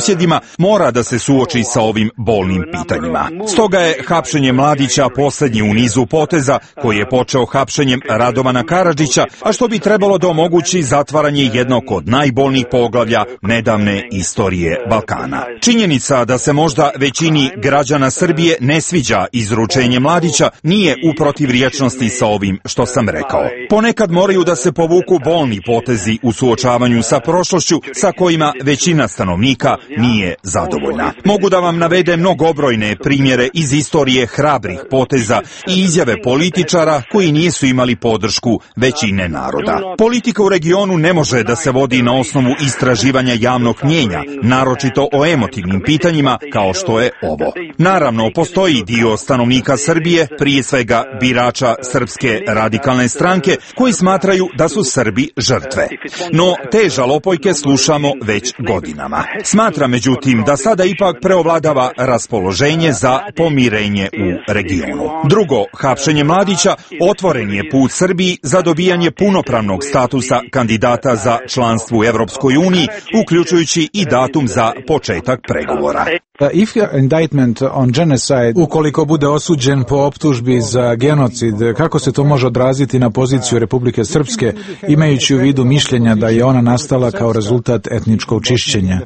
susjedima, mora da se suoči sa ovim bolnim pitanjima. Stoga je hapšenje Mladića posljednji u nizu poteza koji je počeo hapšenjem Radovana Karadžića, a što bi trebalo da omogući zatvaranje jednog od najbolnijih poglavlja nedavne istorije Balkana. Činjenica da se možda većini građana Srbije ne sviđa izručenje Mladića nije u protivriječnosti sa ovim što sam rekao. Ponekad moraju da se povuku bolni potezi u suočavanju sa prošlošću sa kojima većina stanovnika nije zadovoljna. Mogu da vam navedem mnogobrojne primjere iz istorije hrabrih poteza i izjave političara koji nisu imali podršku većine naroda. Politika u regionu ne može da se vodi na osnovu istraživanja javnog mnjenja, naročito o emotivnim pitanjima kao što je ovo. Naravno, postoji dio stanovnika Srbije, prije svega birača Srpske radikalne stranke, koji smatraju da su Srbi žrtve. No, te žalopojke slušamo već godinama. Smatram, međutim, da sada ipak preovladava raspoloženje za pomirenje u regionu. Drugo, hapšenje Mladića otvoren je put Srbiji za dobijanje punopravnog statusa kandidata za članstvo u Evropskoj uniji, uključujući i datum za početak pregovora. If indictment on genocide, ukoliko bude osuđen po optužbi za genocid, kako se to može odraziti na poziciju Republike Srpske, imajući u vidu mišljenja da je ona nastala kao rezultat etničkog čišćenja?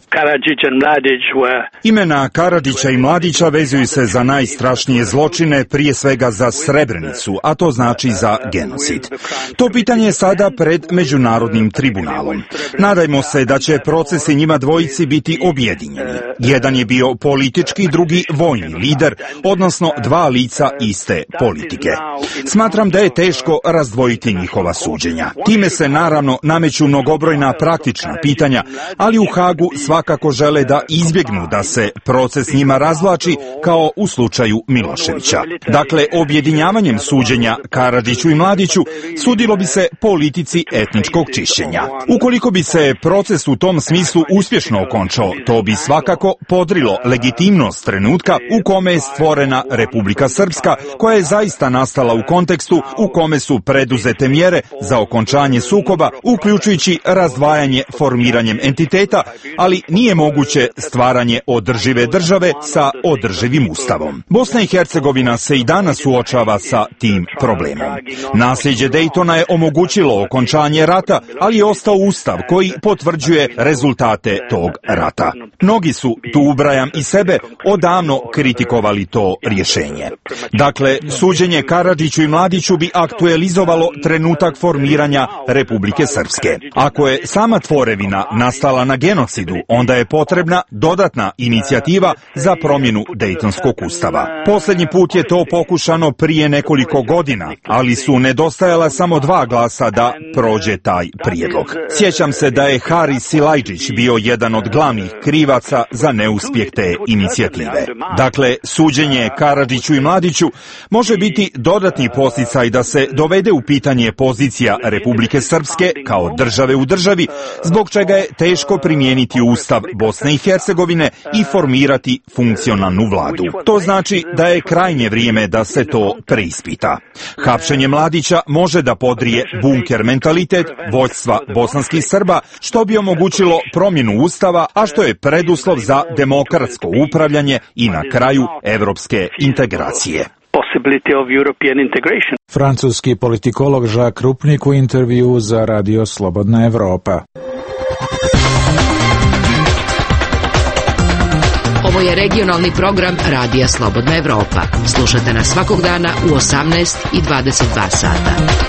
Imena Karadžića i Mladića vezuju se za najstrašnije zločine, prije svega za Srebrenicu, a to znači za genocid. To pitanje je sada pred Međunarodnim tribunalom. Nadajmo se da će procesi njima dvojici biti objedinjeni. Jedan je bio politički, drugi vojni lider, odnosno dva lica iste politike. Smatram da je teško razdvojiti njihova suđenja. Time se naravno nameću mnogobrojna praktična pitanja, ali u Hagu svakako žele da izbjegnu da se proces njima razvlači kao u slučaju Miloševića. Dakle, objedinjavanjem suđenja Karadžiću i Mladiću sudilo bi se politici etničkog čišćenja. Ukoliko bi se proces u tom smislu uspješno okončao, to bi svakako podrilo legitimnost trenutka u kome je stvorena Republika Srpska, koja je zaista nastala u kontekstu u kome su preduzete mjere za okončanje sukoba, uključujući razdvajanje formiranjem entiteta, ali nije moguće stvaranje održive države sa održivim ustavom. Bosna i Hercegovina se i danas suočava sa tim problemom. Nasljeđe Dejtona je omogućilo okončanje rata, ali je ostao ustav koji potvrđuje rezultate tog rata. Mnogi su, tu ubrajam i sebe, odavno kritikovali to rješenje. Dakle, suđenje Karadžiću i Mladiću bi aktualizovalo trenutak formiranja Republike Srpske. Ako je sama tvorevina nastala na genocidu, onda je potrebna dodatna inicijativa za promjenu Dejtonskog ustava. Posljednji put je to pokušano prije nekoliko godina, ali su nedostajala samo dva glasa da prođe taj prijedlog. Sjećam se da je Haris Silajđić bio jedan od glavnih krivaca za neuspjeh te inicijative. Dakle, suđenje Karadžiću i Mladiću može biti dodatni posticaj da se dovede u pitanje pozicija Republike Srpske kao države u državi, zbog čega je teško primijeniti ustav Bosne i Hercegovine i formirati funkcionalnu vladu. To znači da je krajnje vrijeme da se to preispita. Hapšenje Mladića može da podrije bunker mentalitet vođstva bosanskih Srba, što bi omogućilo promjenu ustava, a što je preduslov za demokratsko upravljanje i na kraju evropske integracije. Francuski politikolog Jacques Krupnik u intervju za Radio Slobodna Evropa. Ovo je regionalni program Radija Slobodna Evropa. Slušajte nas svakog dana u osamnaest i dvadeset dva sata.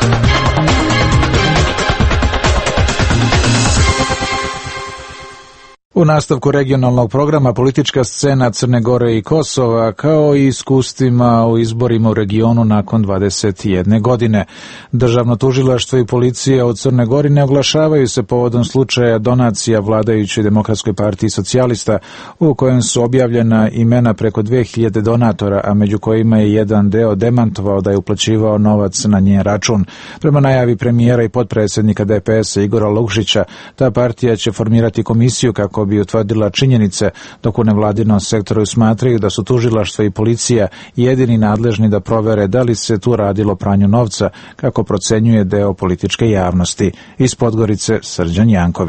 U nastavku regionalnog programa politička scena Crne Gore i Kosova, kao i iskustvima u izborima u regionu nakon dvadeset jedne godine. Državno tužilaštvo i policija u Crne Gori ne oglašavaju se povodom slučaja donacija vladajućoj Demokratskoj partiji socijalista, u kojem su objavljena imena preko dve hiljade donatora, a među kojima je jedan deo demantovao da je uplaćivao novac na njen račun. Prema najavi premijera i potpredsjednika D P S-a Igora Lukšića, ta partija će formirati komisiju kako bi utvrdila činjenice, dok u nevladinom sektoru smatraju da su tužilaštvo i policija jedini nadležni da provere da li se tu radilo o pranju novca, kako procenjuje deo političke javnosti. Iz Podgorice Srđan Janković.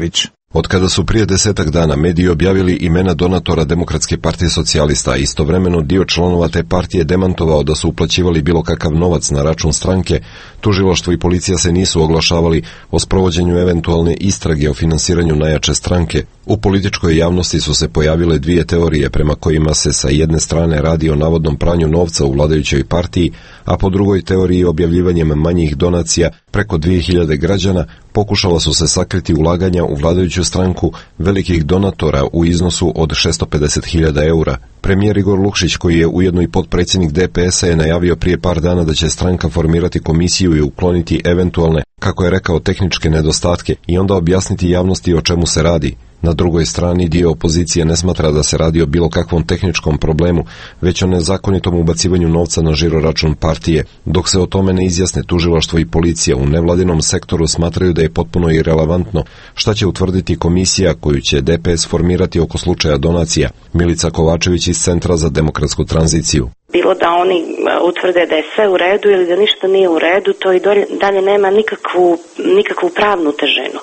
Od kada su prije desetak dana mediji objavili imena donatora Demokratske partije socijalista, istovremeno dio članova te partije demantovao da su uplaćivali bilo kakav novac na račun stranke, tužilaštvo i policija se nisu oglašavali o sprovođenju eventualne istrage o finansiranju najjače stranke. U političkoj javnosti su se pojavile dvije teorije prema kojima se sa jedne strane radi o navodnom pranju novca u vladajućoj partiji, a po drugoj teoriji objavljivanjem manjih donacija preko dvije hiljade građana pokušala su se sakriti ulaganja u vladajuću stranku velikih donatora u iznosu od šesto pedeset hiljada eura. Premijer Igor Lukšić, koji je ujedno i potpredsjednik D P S-a, je najavio prije par dana da će stranka formirati komisiju i ukloniti eventualne, kako je rekao, tehničke nedostatke i onda objasniti javnosti o čemu se radi. Na drugoj strani dio opozicije ne smatra da se radi o bilo kakvom tehničkom problemu, već o nezakonitom ubacivanju novca na žiro račun partije. Dok se o tome ne izjasne tužilaštvo i policija, u nevladinom sektoru smatraju da je potpuno irelevantno šta će utvrditi komisija koju će D P S formirati oko slučaja donacija. Milica Kovačević iz Centra za demokratsku tranziciju. Bilo da oni utvrde da je sve u redu ili da ništa nije u redu, to i dalje nema nikakvu, nikakvu pravnu težinu.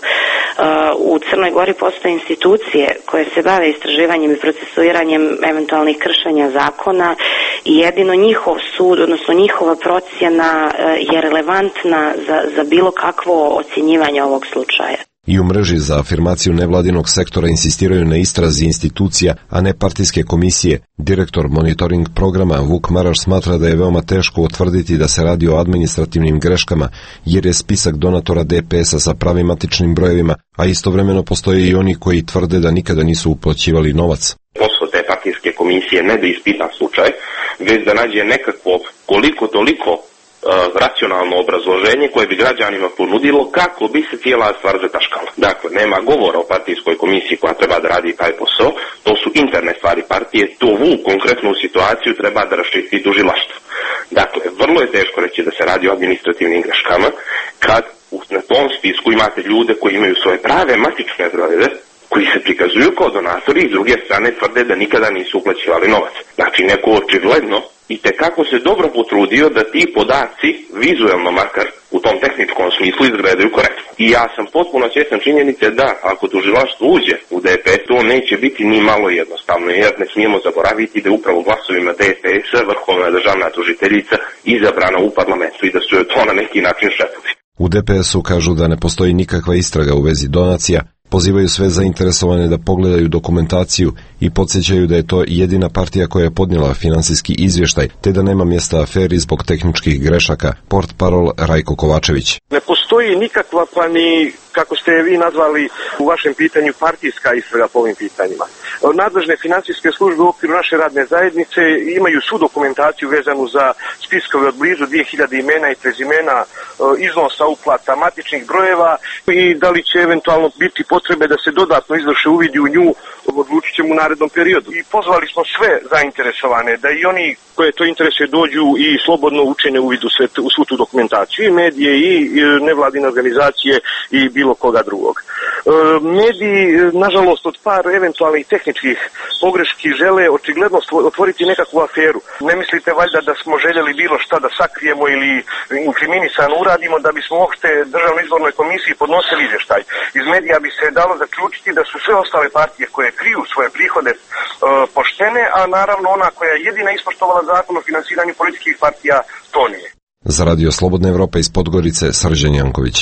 U Crnoj Gori postoje institucije koje se bave istraživanjem i procesuiranjem eventualnih kršenja zakona i jedino njihov sud, odnosno njihova procjena je relevantna za, za bilo kakvo ocjenjivanje ovog slučaja. I u mreži za afirmaciju nevladinog sektora insistiraju na istrazi institucija, a ne partijske komisije. Direktor monitoring programa Vuk Maraš smatra da je veoma teško utvrditi da se radi o administrativnim greškama, jer je spisak donatora D P S-a sa pravim matičnim brojevima, a istovremeno postoje i oni koji tvrde da nikada nisu uplaćivali novac. Posao te partijske komisije ne da ispita slučaj, već da nađe nekakvo koliko toliko racionalno obrazloženje koje bi građanima ponudilo kako bi se cijela stvar zataškala. Dakle, nema govora o partijskoj komisiji koja treba da radi taj posao, to su interne stvari partije, to u konkretnu situaciju treba da raščisti tužilaštvo. Dakle, vrlo je teško reći da se radi o administrativnim greškama kad na tom spisku imate ljude koji imaju svoje prave matične brojeve, koji se prikazuju kao donatori i s druge strane tvrde da nikada nisu uplaćivali novac. Znači, neko očigledno i tekako se dobro potrudio da ti podaci, vizuelno makar u tom tehničkom smislu, izgledaju korektno. I ja sam potpuno svjestan činjenice da ako tužilaštvo uđe u D P S, to neće biti ni malo jednostavno, jer ne smijemo zaboraviti da je upravo glasovima D P S-a vrhovna državna tužiteljica izabrana u parlamentu i da su joj to na neki način šefovi. U D P S-u kažu da ne postoji nikakva istraga u vezi donacija, pozivaju sve zainteresovane da pogledaju dokumentaciju i podsjećaju da je to jedina partija koja je podnijela finansijski izvještaj, te da nema mjesta aferi zbog tehničkih grešaka. Portparol Rajko Kovačević. Ne postoji nikakva, pa ni, kako ste vi nazvali u vašem pitanju, partijska istraga po ovim pitanjima. Nadležne financijske službe u okviru naše radne zajednice imaju svu dokumentaciju vezanu za spiskove od blizu dvije hiljade imena i prezimena, iznosa uplata, matičnih brojeva i da li će eventualno biti potrebe da se dodatno izvrše uvidi u nju, odlučit ćemo u narednom periodu. I pozvali smo sve zainteresovane da i oni koje to interesuje dođu i slobodno učine uvid u, sve, u svu tu dokumentaciju, i medije i nevladine organizacije i bilo koga drugog. E, mediji, nažalost, od par eventualnih tehničkih pogreški žele očigledno otvoriti nekakvu aferu. Ne mislite valjda da smo željeli bilo šta da sakrijemo ili inkriminisano uradimo da bismo uopšte Državnoj izbornoj komisiji podnosili izvještaj. Iz medija bi se dalo zaključiti da su sve ostale partije koje kriju svoje prihode e, poštene, a naravno ona koja je jedina ispoštovala zakon o finansiranju političkih partija to nije. Za Radio Slobodna Evropa iz Podgorice, Srđan Janković.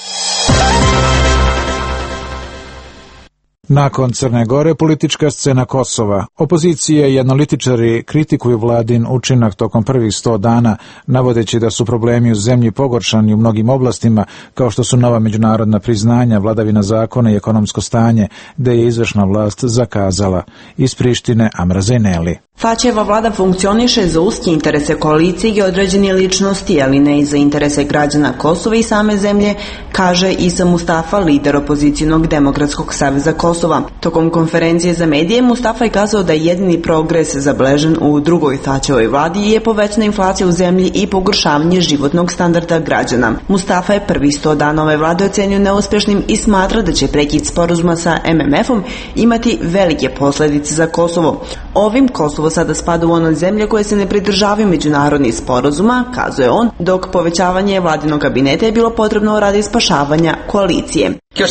Nakon Crne Gore, politička scena Kosova. Opozicije i analitičari kritikuju vladin učinak tokom prvih sto dana, navodeći da su problemi u zemlji pogoršani u mnogim oblastima, kao što su nova međunarodna priznanja, vladavina zakona i ekonomsko stanje, gde je izvršna vlast zakazala. Iz Prištine, Amra Zajneli. Faćeva vlada funkcioniše za uske interese koalicije i određene ličnosti, ali ne i za interese građana Kosova i same zemlje, kaže Isa Mustafa, lider opozicijnog Demokratskog saveza Kosova. Tokom konferencije za medije Mustafa je kazao da je jedini progres zabeležen u drugoj Faćevoj vladi je povećana inflacija u zemlji i pogoršavanje životnog standarda građana. Mustafa je prvi sto dana ove vlade ocenio neuspješnim i smatra da će prekid sporazuma sa M M F-om imati velike posljedice za Kosovo. Ovim Kosovo sada spada u one zemlje koje se ne pridržavaju međunarodnih sporazuma, kazuje on, dok povećavanje vladinog kabineta je bilo potrebno radi spašavanja koalicije.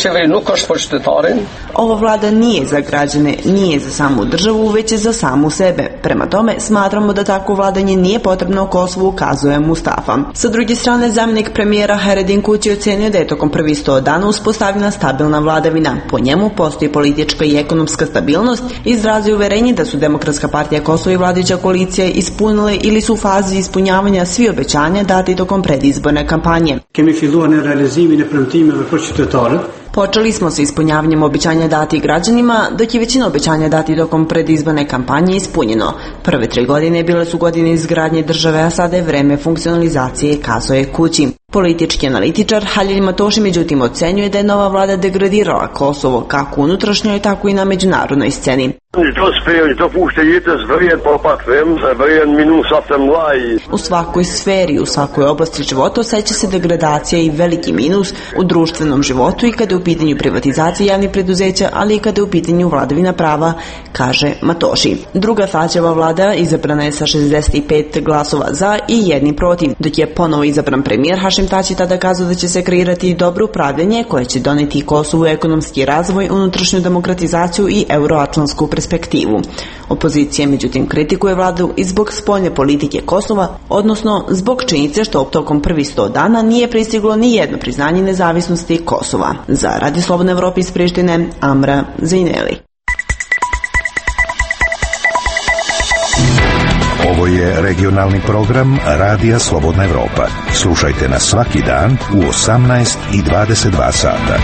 Ova vlada nije za građane, nije za samu državu, već je za samu sebe. Prema tome, smatramo da takvo vladanje nije potrebno u Kosovu, ukazuje Mustafa. Sa druge strane, zamjenik premijera Haredin Kući ocenio da je tokom prvih sto dana uspostavljena stabilna vladavina. Po njemu postoji politička i ekonomska stabilnost i izrazio uverenje da su Demokratska partija Kosova i vladajuća koalicija ispunile ili su u fazi ispunjavanja svi obećanja dati tokom predizborne kampanje. Počeli smo sa ispunjavanjem obećanja dati građanima, dok je većina obećanja dati tokom predizborne kampanje ispunjeno. Prve tri godine bile su godine izgradnje države, a sada je vreme funkcionalizacije, kazuje Kući. Politički analitičar Halil Matoši međutim ocenjuje da je nova vlada degradirala Kosovo kako unutrašnjoj, tako i na međunarodnoj sceni. U svakoj sferi, u svakoj oblasti života osjeća se degradacija i veliki minus u društvenom životu i kada je u pitanju privatizacije javnih preduzeća, ali i kada je u pitanju vladavina prava, kaže Matoši. Druga Tačeva vlada izabrana je sa šezdeset pet glasova za i jednim protiv, dok je ponovo izabran premijer Hašim Tači tada kazao da će se kreirati dobro upravljanje koje će doneti Kosovu ekonomski razvoj, unutrašnju demokratizaciju i euroatlantsku perspektivu. Opozicija međutim kritikuje vladu i zbog spoljne politike Kosova, odnosno zbog činjenice što tokom prvih sto dana nije pristiglo ni jedno priznanje nezavisnosti Kosova. Za Radio Slobodne Evrope iz Prištine, Amra Zejneli. Ovo je regionalni program Radija Slobodna Evropa. Slušajte nas svaki dan u osamnaest i dvadeset dva sata.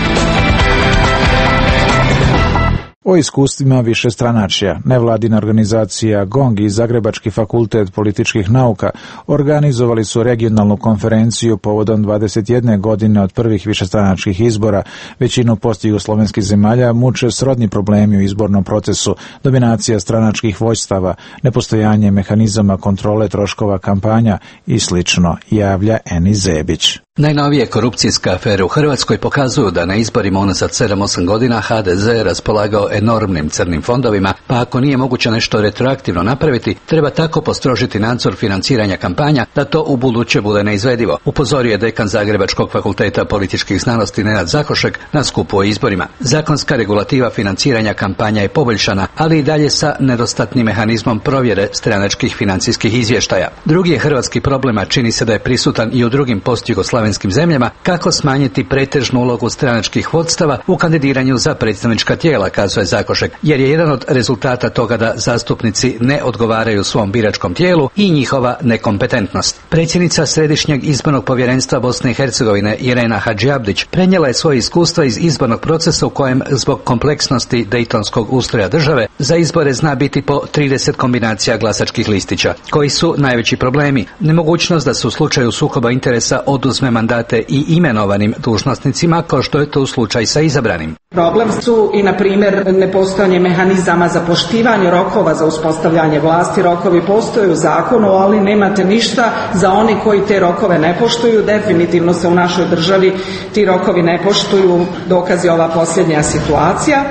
O iskustvima višestranačja, nevladina organizacija GONG i Zagrebački fakultet političkih nauka organizovali su regionalnu konferenciju povodom dvadeset jedne godine od prvih višestranačkih izbora. Većinu postjugoslovenskih zemalja muče srodni problemi u izbornom procesu, dominacija stranačkih vođstava, nepostojanje mehanizama kontrole troškova kampanja i slično, javlja Eni Zebić. Najnovije korupcijske afere u Hrvatskoj pokazuju da na izborima unazad sedam osam godina ha de ze raspolagao enormnim crnim fondovima, pa ako nije moguće nešto retroaktivno napraviti, treba tako postrožiti nadzor financiranja kampanja da to u buduće bude neizvedivo, upozorio je dekan Zagrebačkog fakulteta političkih znanosti Nenad Zakošek na skupu o izborima. Zakonska regulativa financiranja kampanja je poboljšana, ali i dalje sa nedostatnim mehanizmom provjere stranačkih financijskih izvještaja. Drugi je hrvatski problem, a čini se da je prisutan i u drugim postjugoslavenskim zemljama, kako smanjiti pretežnu ulogu stranačkih vodstava u kandidiranju za predstavnička tijela, kazuje Zakošek, jer je jedan od rezultata toga da zastupnici ne odgovaraju svom biračkom tijelu i njihova nekompetentnost. Predsjednica Središnjeg izbornog povjerenstva Bosne i Hercegovine Irena Hadžiabdić prenijela je svoje iskustva iz izbornog procesa u kojem zbog kompleksnosti dejtonskog ustroja države za izbore zna biti po trideset kombinacija glasačkih listića. Koji su najveći problemi? Nemogućnost da se u slučaju sukoba interesa oduzme mandate i imenovanim dužnosnicima, kao što je to u slučaj sa izabranim. Problem su i, na primjer, nepostojanje mehanizama za poštivanje rokova za uspostavljanje vlasti. Rokovi postoje u zakonu, ali nemate ništa za oni koji te rokove ne poštuju. Definitivno se u našoj državi ti rokovi ne poštuju, dokazi ova posljednja situacija.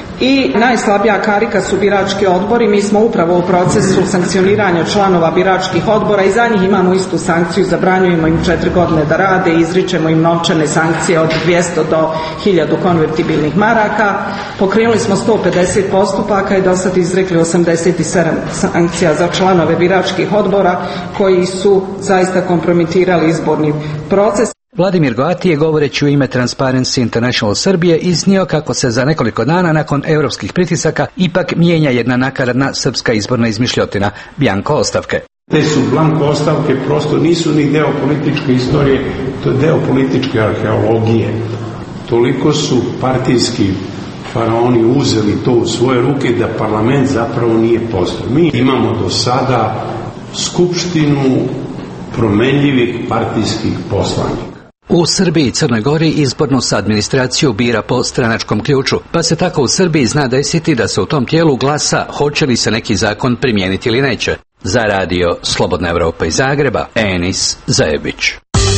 I najslabija karika su birački odbori. Mi smo upravo u procesu sankcioniranja članova biračkih odbora i za njih imamo istu sankciju, zabranjujemo im četiri godine da rade i izričemo im novčane sankcije od dvjesto do hiljadu konvertibilnih maraka. Pokrenuli smo sto pedeset postupaka i do sad izrekli osamdeset sedam sankcija za članove biračkih odbora koji su zaista kompromitirali izborni proces. Vladimir Goati je, govoreći u ime Transparency International Srbije, iznio kako se za nekoliko dana nakon europskih pritisaka ipak mijenja jedna nakaradna srpska izborna izmišljotina, bjanko ostavke. Te su blanko ostavke, prosto nisu ni deo političke istorije, to je deo političke arheologije. Toliko su partijski faraoni uzeli to u svoje ruke da parlament zapravo nije postojao. Mi imamo do sada skupštinu promenljivih partijskih poslanika. U Srbiji i Crnoj Gori izbornu se administraciju bira po stranačkom ključu, pa se tako u Srbiji zna desiti da se u tom tijelu glasa hoće li se neki zakon primijeniti ili neće. Za radio Slobodna Evropa iz Zagreba, Enis Zajebić.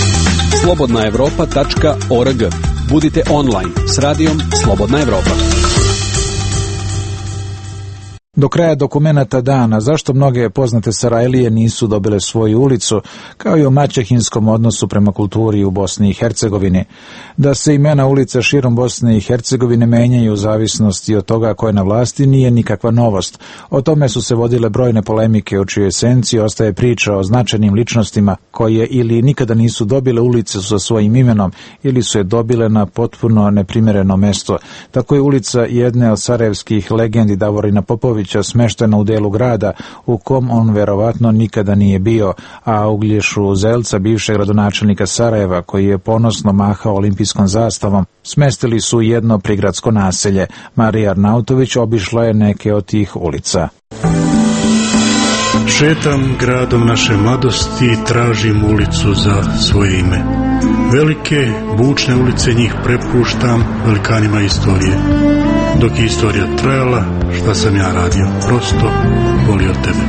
slobodna evropa tačka org. Budite online s radijom Slobodna Evropa. Do kraja dokumenata dana zašto mnoge poznate Sarajlije nisu dobile svoju ulicu, kao i o maćehinskom odnosu prema kulturi u Bosni i Hercegovini. Da se imena ulica širom Bosne i Hercegovine menjaju u zavisnosti od toga ko je na vlasti nije nikakva novost. O tome su se vodile brojne polemike u čijoj esenciji ostaje priča o značajnim ličnostima koje ili nikada nisu dobile ulice sa svojim imenom ili su je dobile na potpuno neprimjereno mesto. Tako je ulica jedne od sarajevskih legendi Davorina Popovića smeštena u delu grada u kom on verovatno nikada nije bio, a Uglješu Uzelca, bivšeg gradonačelnika Sarajeva, koji je ponosno mahao olimpijskom zastavom, smestili su jedno prigradsko naselje. Marija Arnautović obišla je neke od tih ulica. Šetam gradom naše mladosti i tražim ulicu za svoje ime. Velike, bučne ulice njih prepuštam velikanima istorije. Dok je istorija trajala, šta sam ja radio? Prosto volio tebe.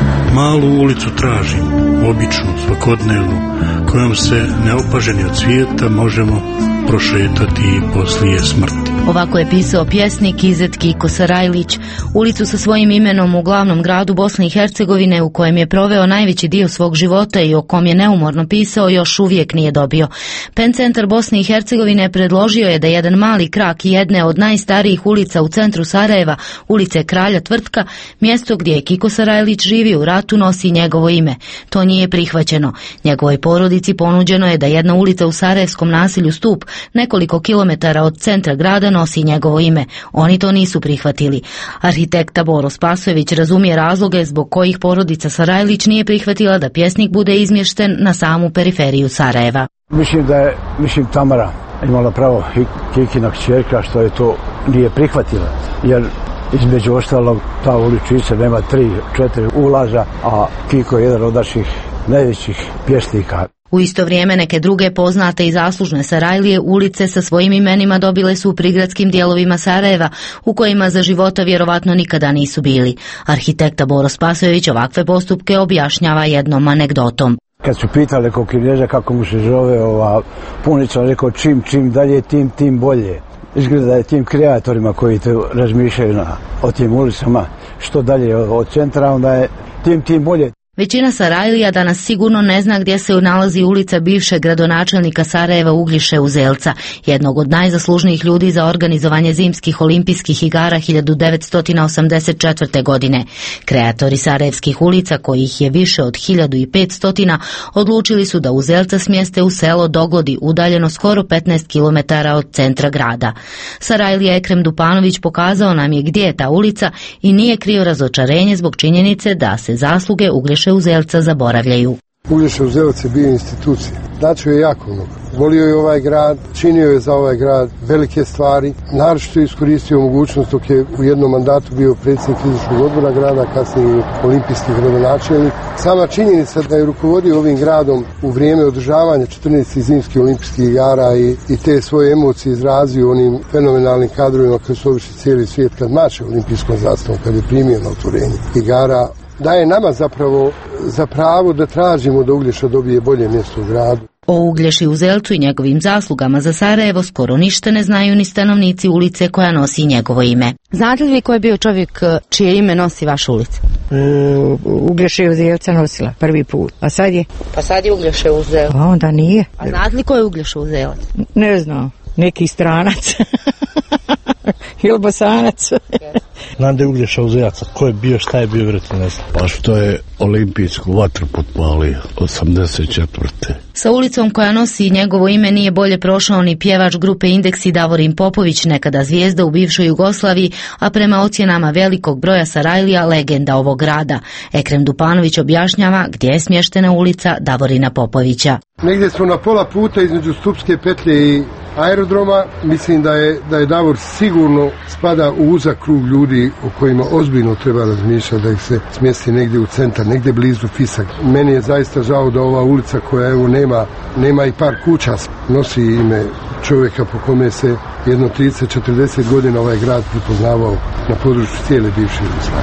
Malu ulicu tražim, običnu, svakodnevnu, kojom se neopaženi od svijeta možemo prošetati i poslije smrti. Ovako je pisao pjesnik Izet Kiko Sarajlić. Ulicu sa svojim imenom u glavnom gradu Bosne i Hercegovine, u kojem je proveo najveći dio svog života i o kom je neumorno pisao, još uvijek nije dobio. Pen centar Bosne i Hercegovine predložio je da jedan mali krak jedne od najstarijih ulica u centru Sarajeva, ulice Kralja Tvrtka, mjesto gdje je Kiko Sarajlić živio u ratu, nosi njegovo ime. To nije prihvaćeno. Njegovoj porodici ponuđeno je da jedna ulica u sarajevskom naselju Stup, nekoliko kilometara od centra grada, nosi njegovo ime. Oni to nisu prihvatili. Arhitekta Boro Spasojević razumije razloge zbog kojih porodica Sarajlić nije prihvatila da pjesnik bude izmješten na samu periferiju Sarajeva. Mislim da je, mislim Tamara imala pravo, Kikina kćerka, što je to nije prihvatila, jer između ostalog ta uličica nema tri, četiri ulaza, a Kiko je jedan od naših najvećih pjesnika. U isto vrijeme neke druge poznate i zaslužne Sarajlije ulice sa svojim imenima dobile su u prigradskim dijelovima Sarajeva, u kojima za života vjerovatno nikada nisu bili. Arhitekta Boro Spasojević ovakve postupke objašnjava jednom anegdotom. Kad su pitali nekog Kineza kako mu se zove ova punica, rekao čim, čim dalje, tim, tim bolje. Izgleda da je tim kreatorima koji te razmišljaju na, o tim ulicama, što dalje od centra, onda je tim, tim bolje. Većina Sarajlija danas sigurno ne zna gdje se nalazi ulica bivšeg gradonačelnika Sarajeva Uglješe Uzelca, jednog od najzaslužnijih ljudi za organizovanje zimskih olimpijskih igara hiljadu devetsto osamdeset četvrte. godine. Kreatori sarajevskih ulica, kojih je više od hiljadu petsto, odlučili su da Uzelca smjeste u selo Dogodi, udaljeno skoro petnaest kilometara od centra grada. Sarajlija Ekrem Dupanović pokazao nam je gdje je ta ulica i nije krio razočarenje zbog činjenice da se zasluge Uglješe Uzelca zaboravljaju. Uglješa Uzelac je bio institucija. Znači je jako mnogo. Volio je ovaj grad, činio je za ovaj grad velike stvari. Naročito je iskoristio mogućnost dok je u jednom mandatu bio predsjednik izvršnog odbora grada, kasnije olimpijski gradonačelnik. Sama činjenica da je rukovodio ovim gradom u vrijeme održavanja četrnaestih zimskih olimpijskih igara i, i te svoje emocije izrazio onim fenomenalnim kadrovima koji su obišli cijeli svijet kad mače olimpijskom zastavom, kad je primio na otvorenje igara, daje nama zapravo za pravo da tražimo da Uglješa dobije bolje mjesto u gradu. O Uglješi Uzelcu i njegovim zaslugama za Sarajevo skoro ništa ne znaju ni stanovnici ulice koja nosi njegovo ime. Znate li ko je bio čovjek čije ime nosi vaša ulica? E, Uglješa Uzelca nosila prvi put. A sad je? Pa sad je Uglješa Uzelac. A onda nije. A znate li ko je Uglješa Uzelac? Ne znam. Neki stranac. Ili Bosanac. Znam da je Uglješa Uzelac, ko je bio, šta je bio, vjerojatno ne znam. Pa što je olimpijsku vatru potpalio osamdeset četvrte. Sa ulicom koja nosi njegovo ime nije bolje prošao ni pjevač grupe Indeksi Davorin Popović, nekada zvijezda u bivšoj Jugoslaviji, a prema ocjenama velikog broja Sarajlija legenda ovog grada. Ekrem Dupanović objašnjava gdje je smještena ulica Davorina Popovića. Negdje smo na pola puta između Stupske petlje i aerodroma. Mislim da je, da je Davor sigurno spada u uzak krug ljudi o kojima ozbiljno treba razmišljati da ih se smjesti negdje u centar, negdje blizu Fisak. Meni je zaista žao da ova ulica koja evo nema, nema i par kuća nosi ime čovjeka po kome se jedno trideset četrdeset godina ovaj grad prepoznavao na području cijele bivše Jugoslavije.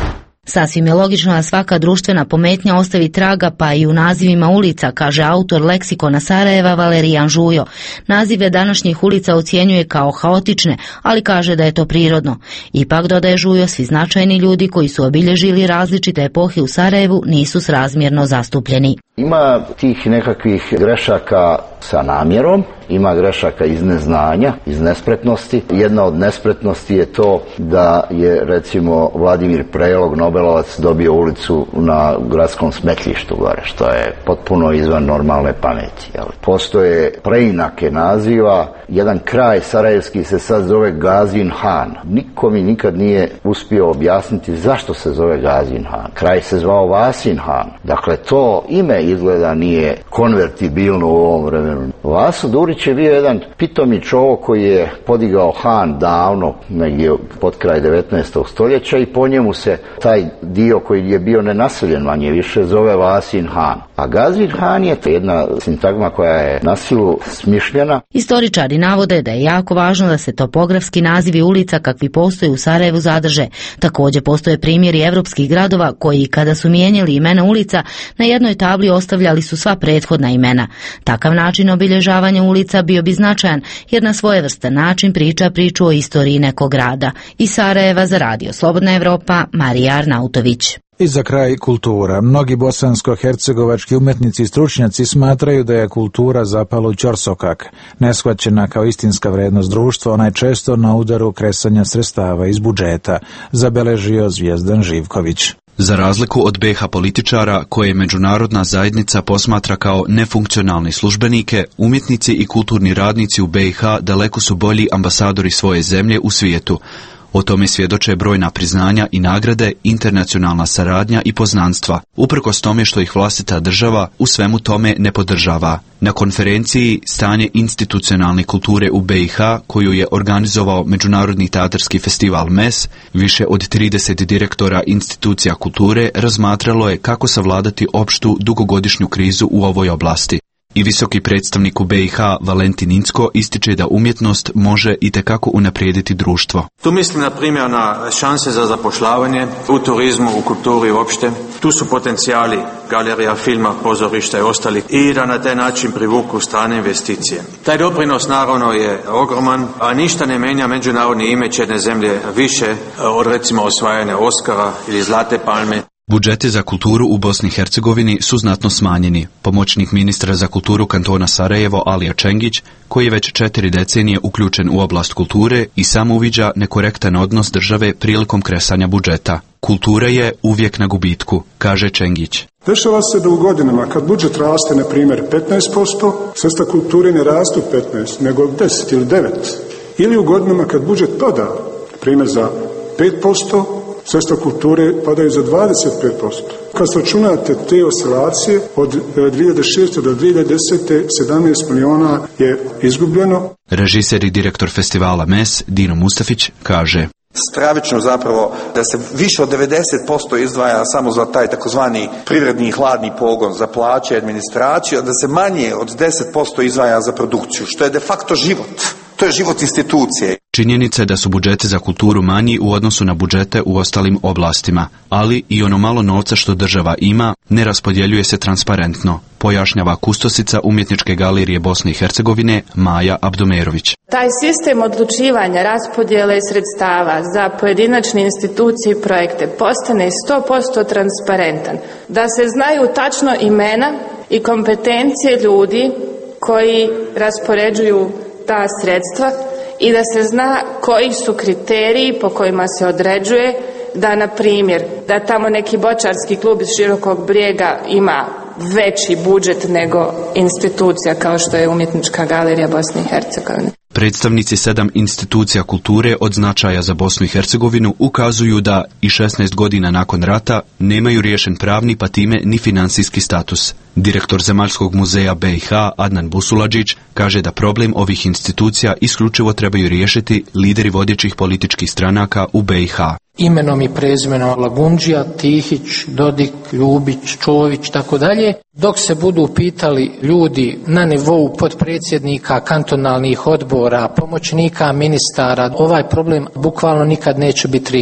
Sasvim je logično da svaka društvena pometnja ostavi traga, pa i u nazivima ulica, kaže autor leksikona Sarajeva Valerijan Žujo. Nazive današnjih ulica ocjenjuje kao haotične, ali kaže da je to prirodno. Ipak, dodaje Žujo, svi značajni ljudi koji su obilježili različite epohe u Sarajevu nisu srazmjerno zastupljeni. Ima tih nekakvih grešaka sa namjerom, ima grešaka iz neznanja, iz nespretnosti. Jedna od nespretnosti je to da je recimo Vladimir Prelog, Nobelovac, dobio ulicu na gradskom smetlištu gore, što je potpuno izvan normalne pameti. Jel? Postoje preinake naziva, jedan kraj sarajevski se sad zove Gazin Han. Niko mi nikad nije uspio objasniti zašto se zove Gazin Han. Kraj se zvao Vasin Han. Dakle, to ime izgleda nije konvertibilno u ovom vremenu. Vaso Durić je bio jedan pitomi čovjek koji je podigao Han davno, negdje pod kraj devetnaestog stoljeća, i po njemu se taj dio koji je bio nenaseljen manje više zove Vasin Han. A Gazin Han je jedna sintagma koja je na silu smišljena. Istoričari navode da je jako važno da se topografski nazivi ulica kakvi postoje u Sarajevu zadrže. Također postoje primjeri evropskih gradova koji, kada su mijenjali imena ulica, na jednoj tabli ostavljali su sva prethodna imena. Takav način obilježavanja ulica bio bi značajan, jer na svojevrstan način priča priču o istoriji nekog grada. Iz Sarajeva za Radio Slobodna Evropa, Marija Arnautović. I za kraj kultura. Mnogi bosansko-hercegovački umetnici i stručnjaci smatraju da je kultura zapala u ćorsokak. Neshvaćena kao istinska vrednost društva, ona je često na udaru kresanja sredstava iz budžeta, zabeležio Zvijezdan Živković. Za razliku od B iH političara, koje međunarodna zajednica posmatra kao nefunkcionalne službenike, umjetnici i kulturni radnici u B iH daleko su bolji ambasadori svoje zemlje u svijetu. O tome svjedoče brojna priznanja i nagrade, internacionalna saradnja i poznanstva, uprkos tome što ih vlastita država u svemu tome ne podržava. Na konferenciji Stanje institucionalne kulture u B iH, koju je organizovao Međunarodni teatarski festival M E S, više od trideset direktora institucija kulture razmatralo je kako savladati opštu dugogodišnju krizu u ovoj oblasti. I visoki predstavnik u B iH Valentin Incko ističe da umjetnost može itekako unaprijediti društvo. Tu mislim na primjer na šanse za zapošljavanje u turizmu, u kulturi uopšte. Tu su potencijali galerija, filma, pozorišta i ostali, i da na taj način privuku strane investicije. Taj doprinos naravno je ogroman, a ništa ne menja međunarodni imidž jedne zemlje više od recimo osvajanja Oscara ili Zlate palme. Budžeti za kulturu u Bosni i Hercegovini su znatno smanjeni. Pomoćnik ministra za kulturu kantona Sarajevo Alija Čengić, koji je već četiri decenije uključen u oblast kulture, i sam uviđa nekorektan odnos države prilikom kresanja budžeta. Kultura je uvijek na gubitku, kaže Čengić. Dešava se da u godinama kad budžet raste, na primjer, petnaest posto, sredstva kulture ne rastu petnaest, nego deset ili devet. Ili u godinama kad budžet pada, na primjer za pet posto, sredstva kulture padaju za dvadeset pet posto. Kad računate te oscilacije, od dvije hiljade šeste. do dvije hiljade desete. sedamnaest miliona je izgubljeno. Režiser i direktor festivala M E S Dino Mustafić kaže: stravično zapravo da se više od devedeset posto izdvaja samo za taj takozvani privredni hladni pogon, za plaće, administraciju, a da se manje od deset posto izdvaja za produkciju, što je de facto život. To je život institucije. Činjenica je da su budžeti za kulturu manji u odnosu na budžete u ostalim oblastima, ali i ono malo novca što država ima ne raspodjeljuje se transparentno, pojašnjava kustosica Umjetničke galerije Bosne i Hercegovine Maja Abdomerović. Taj sistem odlučivanja raspodjele sredstava za pojedinačne institucije i projekte postane sto posto transparentan, da se znaju tačno imena i kompetencije ljudi koji raspoređuju ta sredstva i da se zna koji su kriteriji po kojima se određuje da, na primjer, da tamo neki bočarski klub iz Širokog Brijega ima veći budžet nego institucija kao što je Umjetnička galerija Bosne i Hercegovine. Predstavnici sedam institucija kulture od značaja za Bosnu i Hercegovinu ukazuju da i šesnaest godina nakon rata nemaju riješen pravni, pa time ni financijski status. Direktor Zemaljskog muzeja B iH Adnan Busuladžić kaže da problem ovih institucija isključivo trebaju riješiti lideri vodećih političkih stranaka u B iH. Imenom i prezimenom Lagundžija, Tihić, Dodik, Ljubić, Čović, tako dalje, dok se budu pitali ljudi na nivou potpredsjednika kantonalnih odbora, pomoćnika ministara, ovaj problem bukvalno nikad neće biti riješen.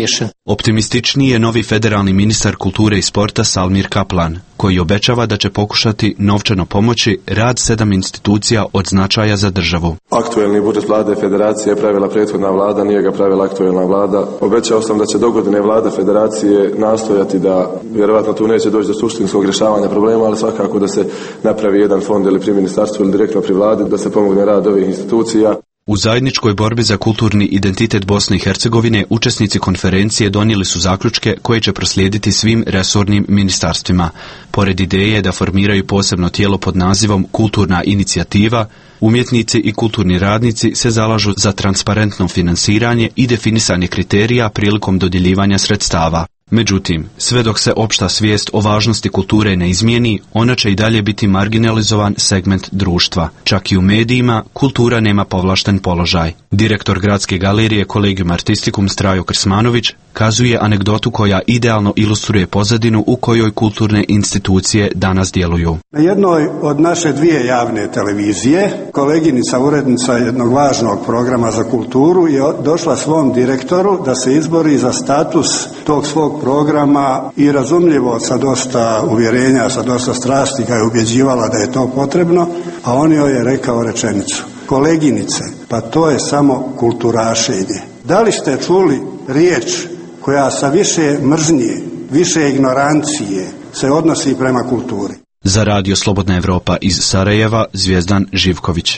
Optimističniji je novi federalni ministar kulture i sporta Salmir Kaplan, koji obećava da će pokušati novčano pomoći rad sedam institucija od značaja za državu. Aktuelni budžet vlade federacije je pravila prethodna vlada, nije ga pravila aktuelna vlada. Obećao sam da će dogodine vlada federacije nastojati da, vjerovatno tu neće doći do suštinskog rješavanja problema, ali svakako da se napravi jedan fond ili pri ministarstvu ili direktno pri vladi, da se pomogne rad ovih institucija. U zajedničkoj borbi za kulturni identitet Bosne i Hercegovine učesnici konferencije donijeli su zaključke koje će proslijediti svim resornim ministarstvima. Pored ideje da formiraju posebno tijelo pod nazivom Kulturna inicijativa, umjetnici i kulturni radnici se zalažu za transparentno finansiranje i definisanje kriterija prilikom dodjeljivanja sredstava. Međutim, sve dok se opšta svijest o važnosti kulture ne izmijeni, ona će i dalje biti marginalizovan segment društva. Čak i u medijima kultura nema povlašten položaj. Direktor Gradske galerije Collegium Artisticum Strajo Krsmanović kazuje anegdotu koja idealno ilustruje pozadinu u kojoj kulturne institucije danas djeluju. Na jednoj od naše dvije javne televizije, koleginica urednica jednog važnog programa za kulturu je došla svom direktoru da se izbori za status tog svog programa i razumljivo sa dosta uvjerenja, sa dosta strasti ga je ubjeđivala da je to potrebno, a on joj je rekao rečenicu: koleginice, pa to je samo kulturašenje. Da li ste čuli riječ koja sa više mržnje, više ignorancije se odnosi prema kulturi? Za Radio Slobodna Evropa iz Sarajeva, Zvijezdan Živković.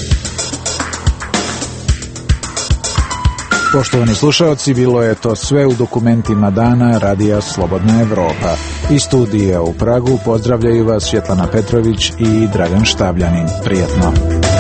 Poštovani slušalci, bilo je to sve u dokumentima dana Radija Slobodna Evropa. Iz studija u Pragu pozdravljaju vas Svjetlana Petrović i Dragan Štabljanin. Prijetno.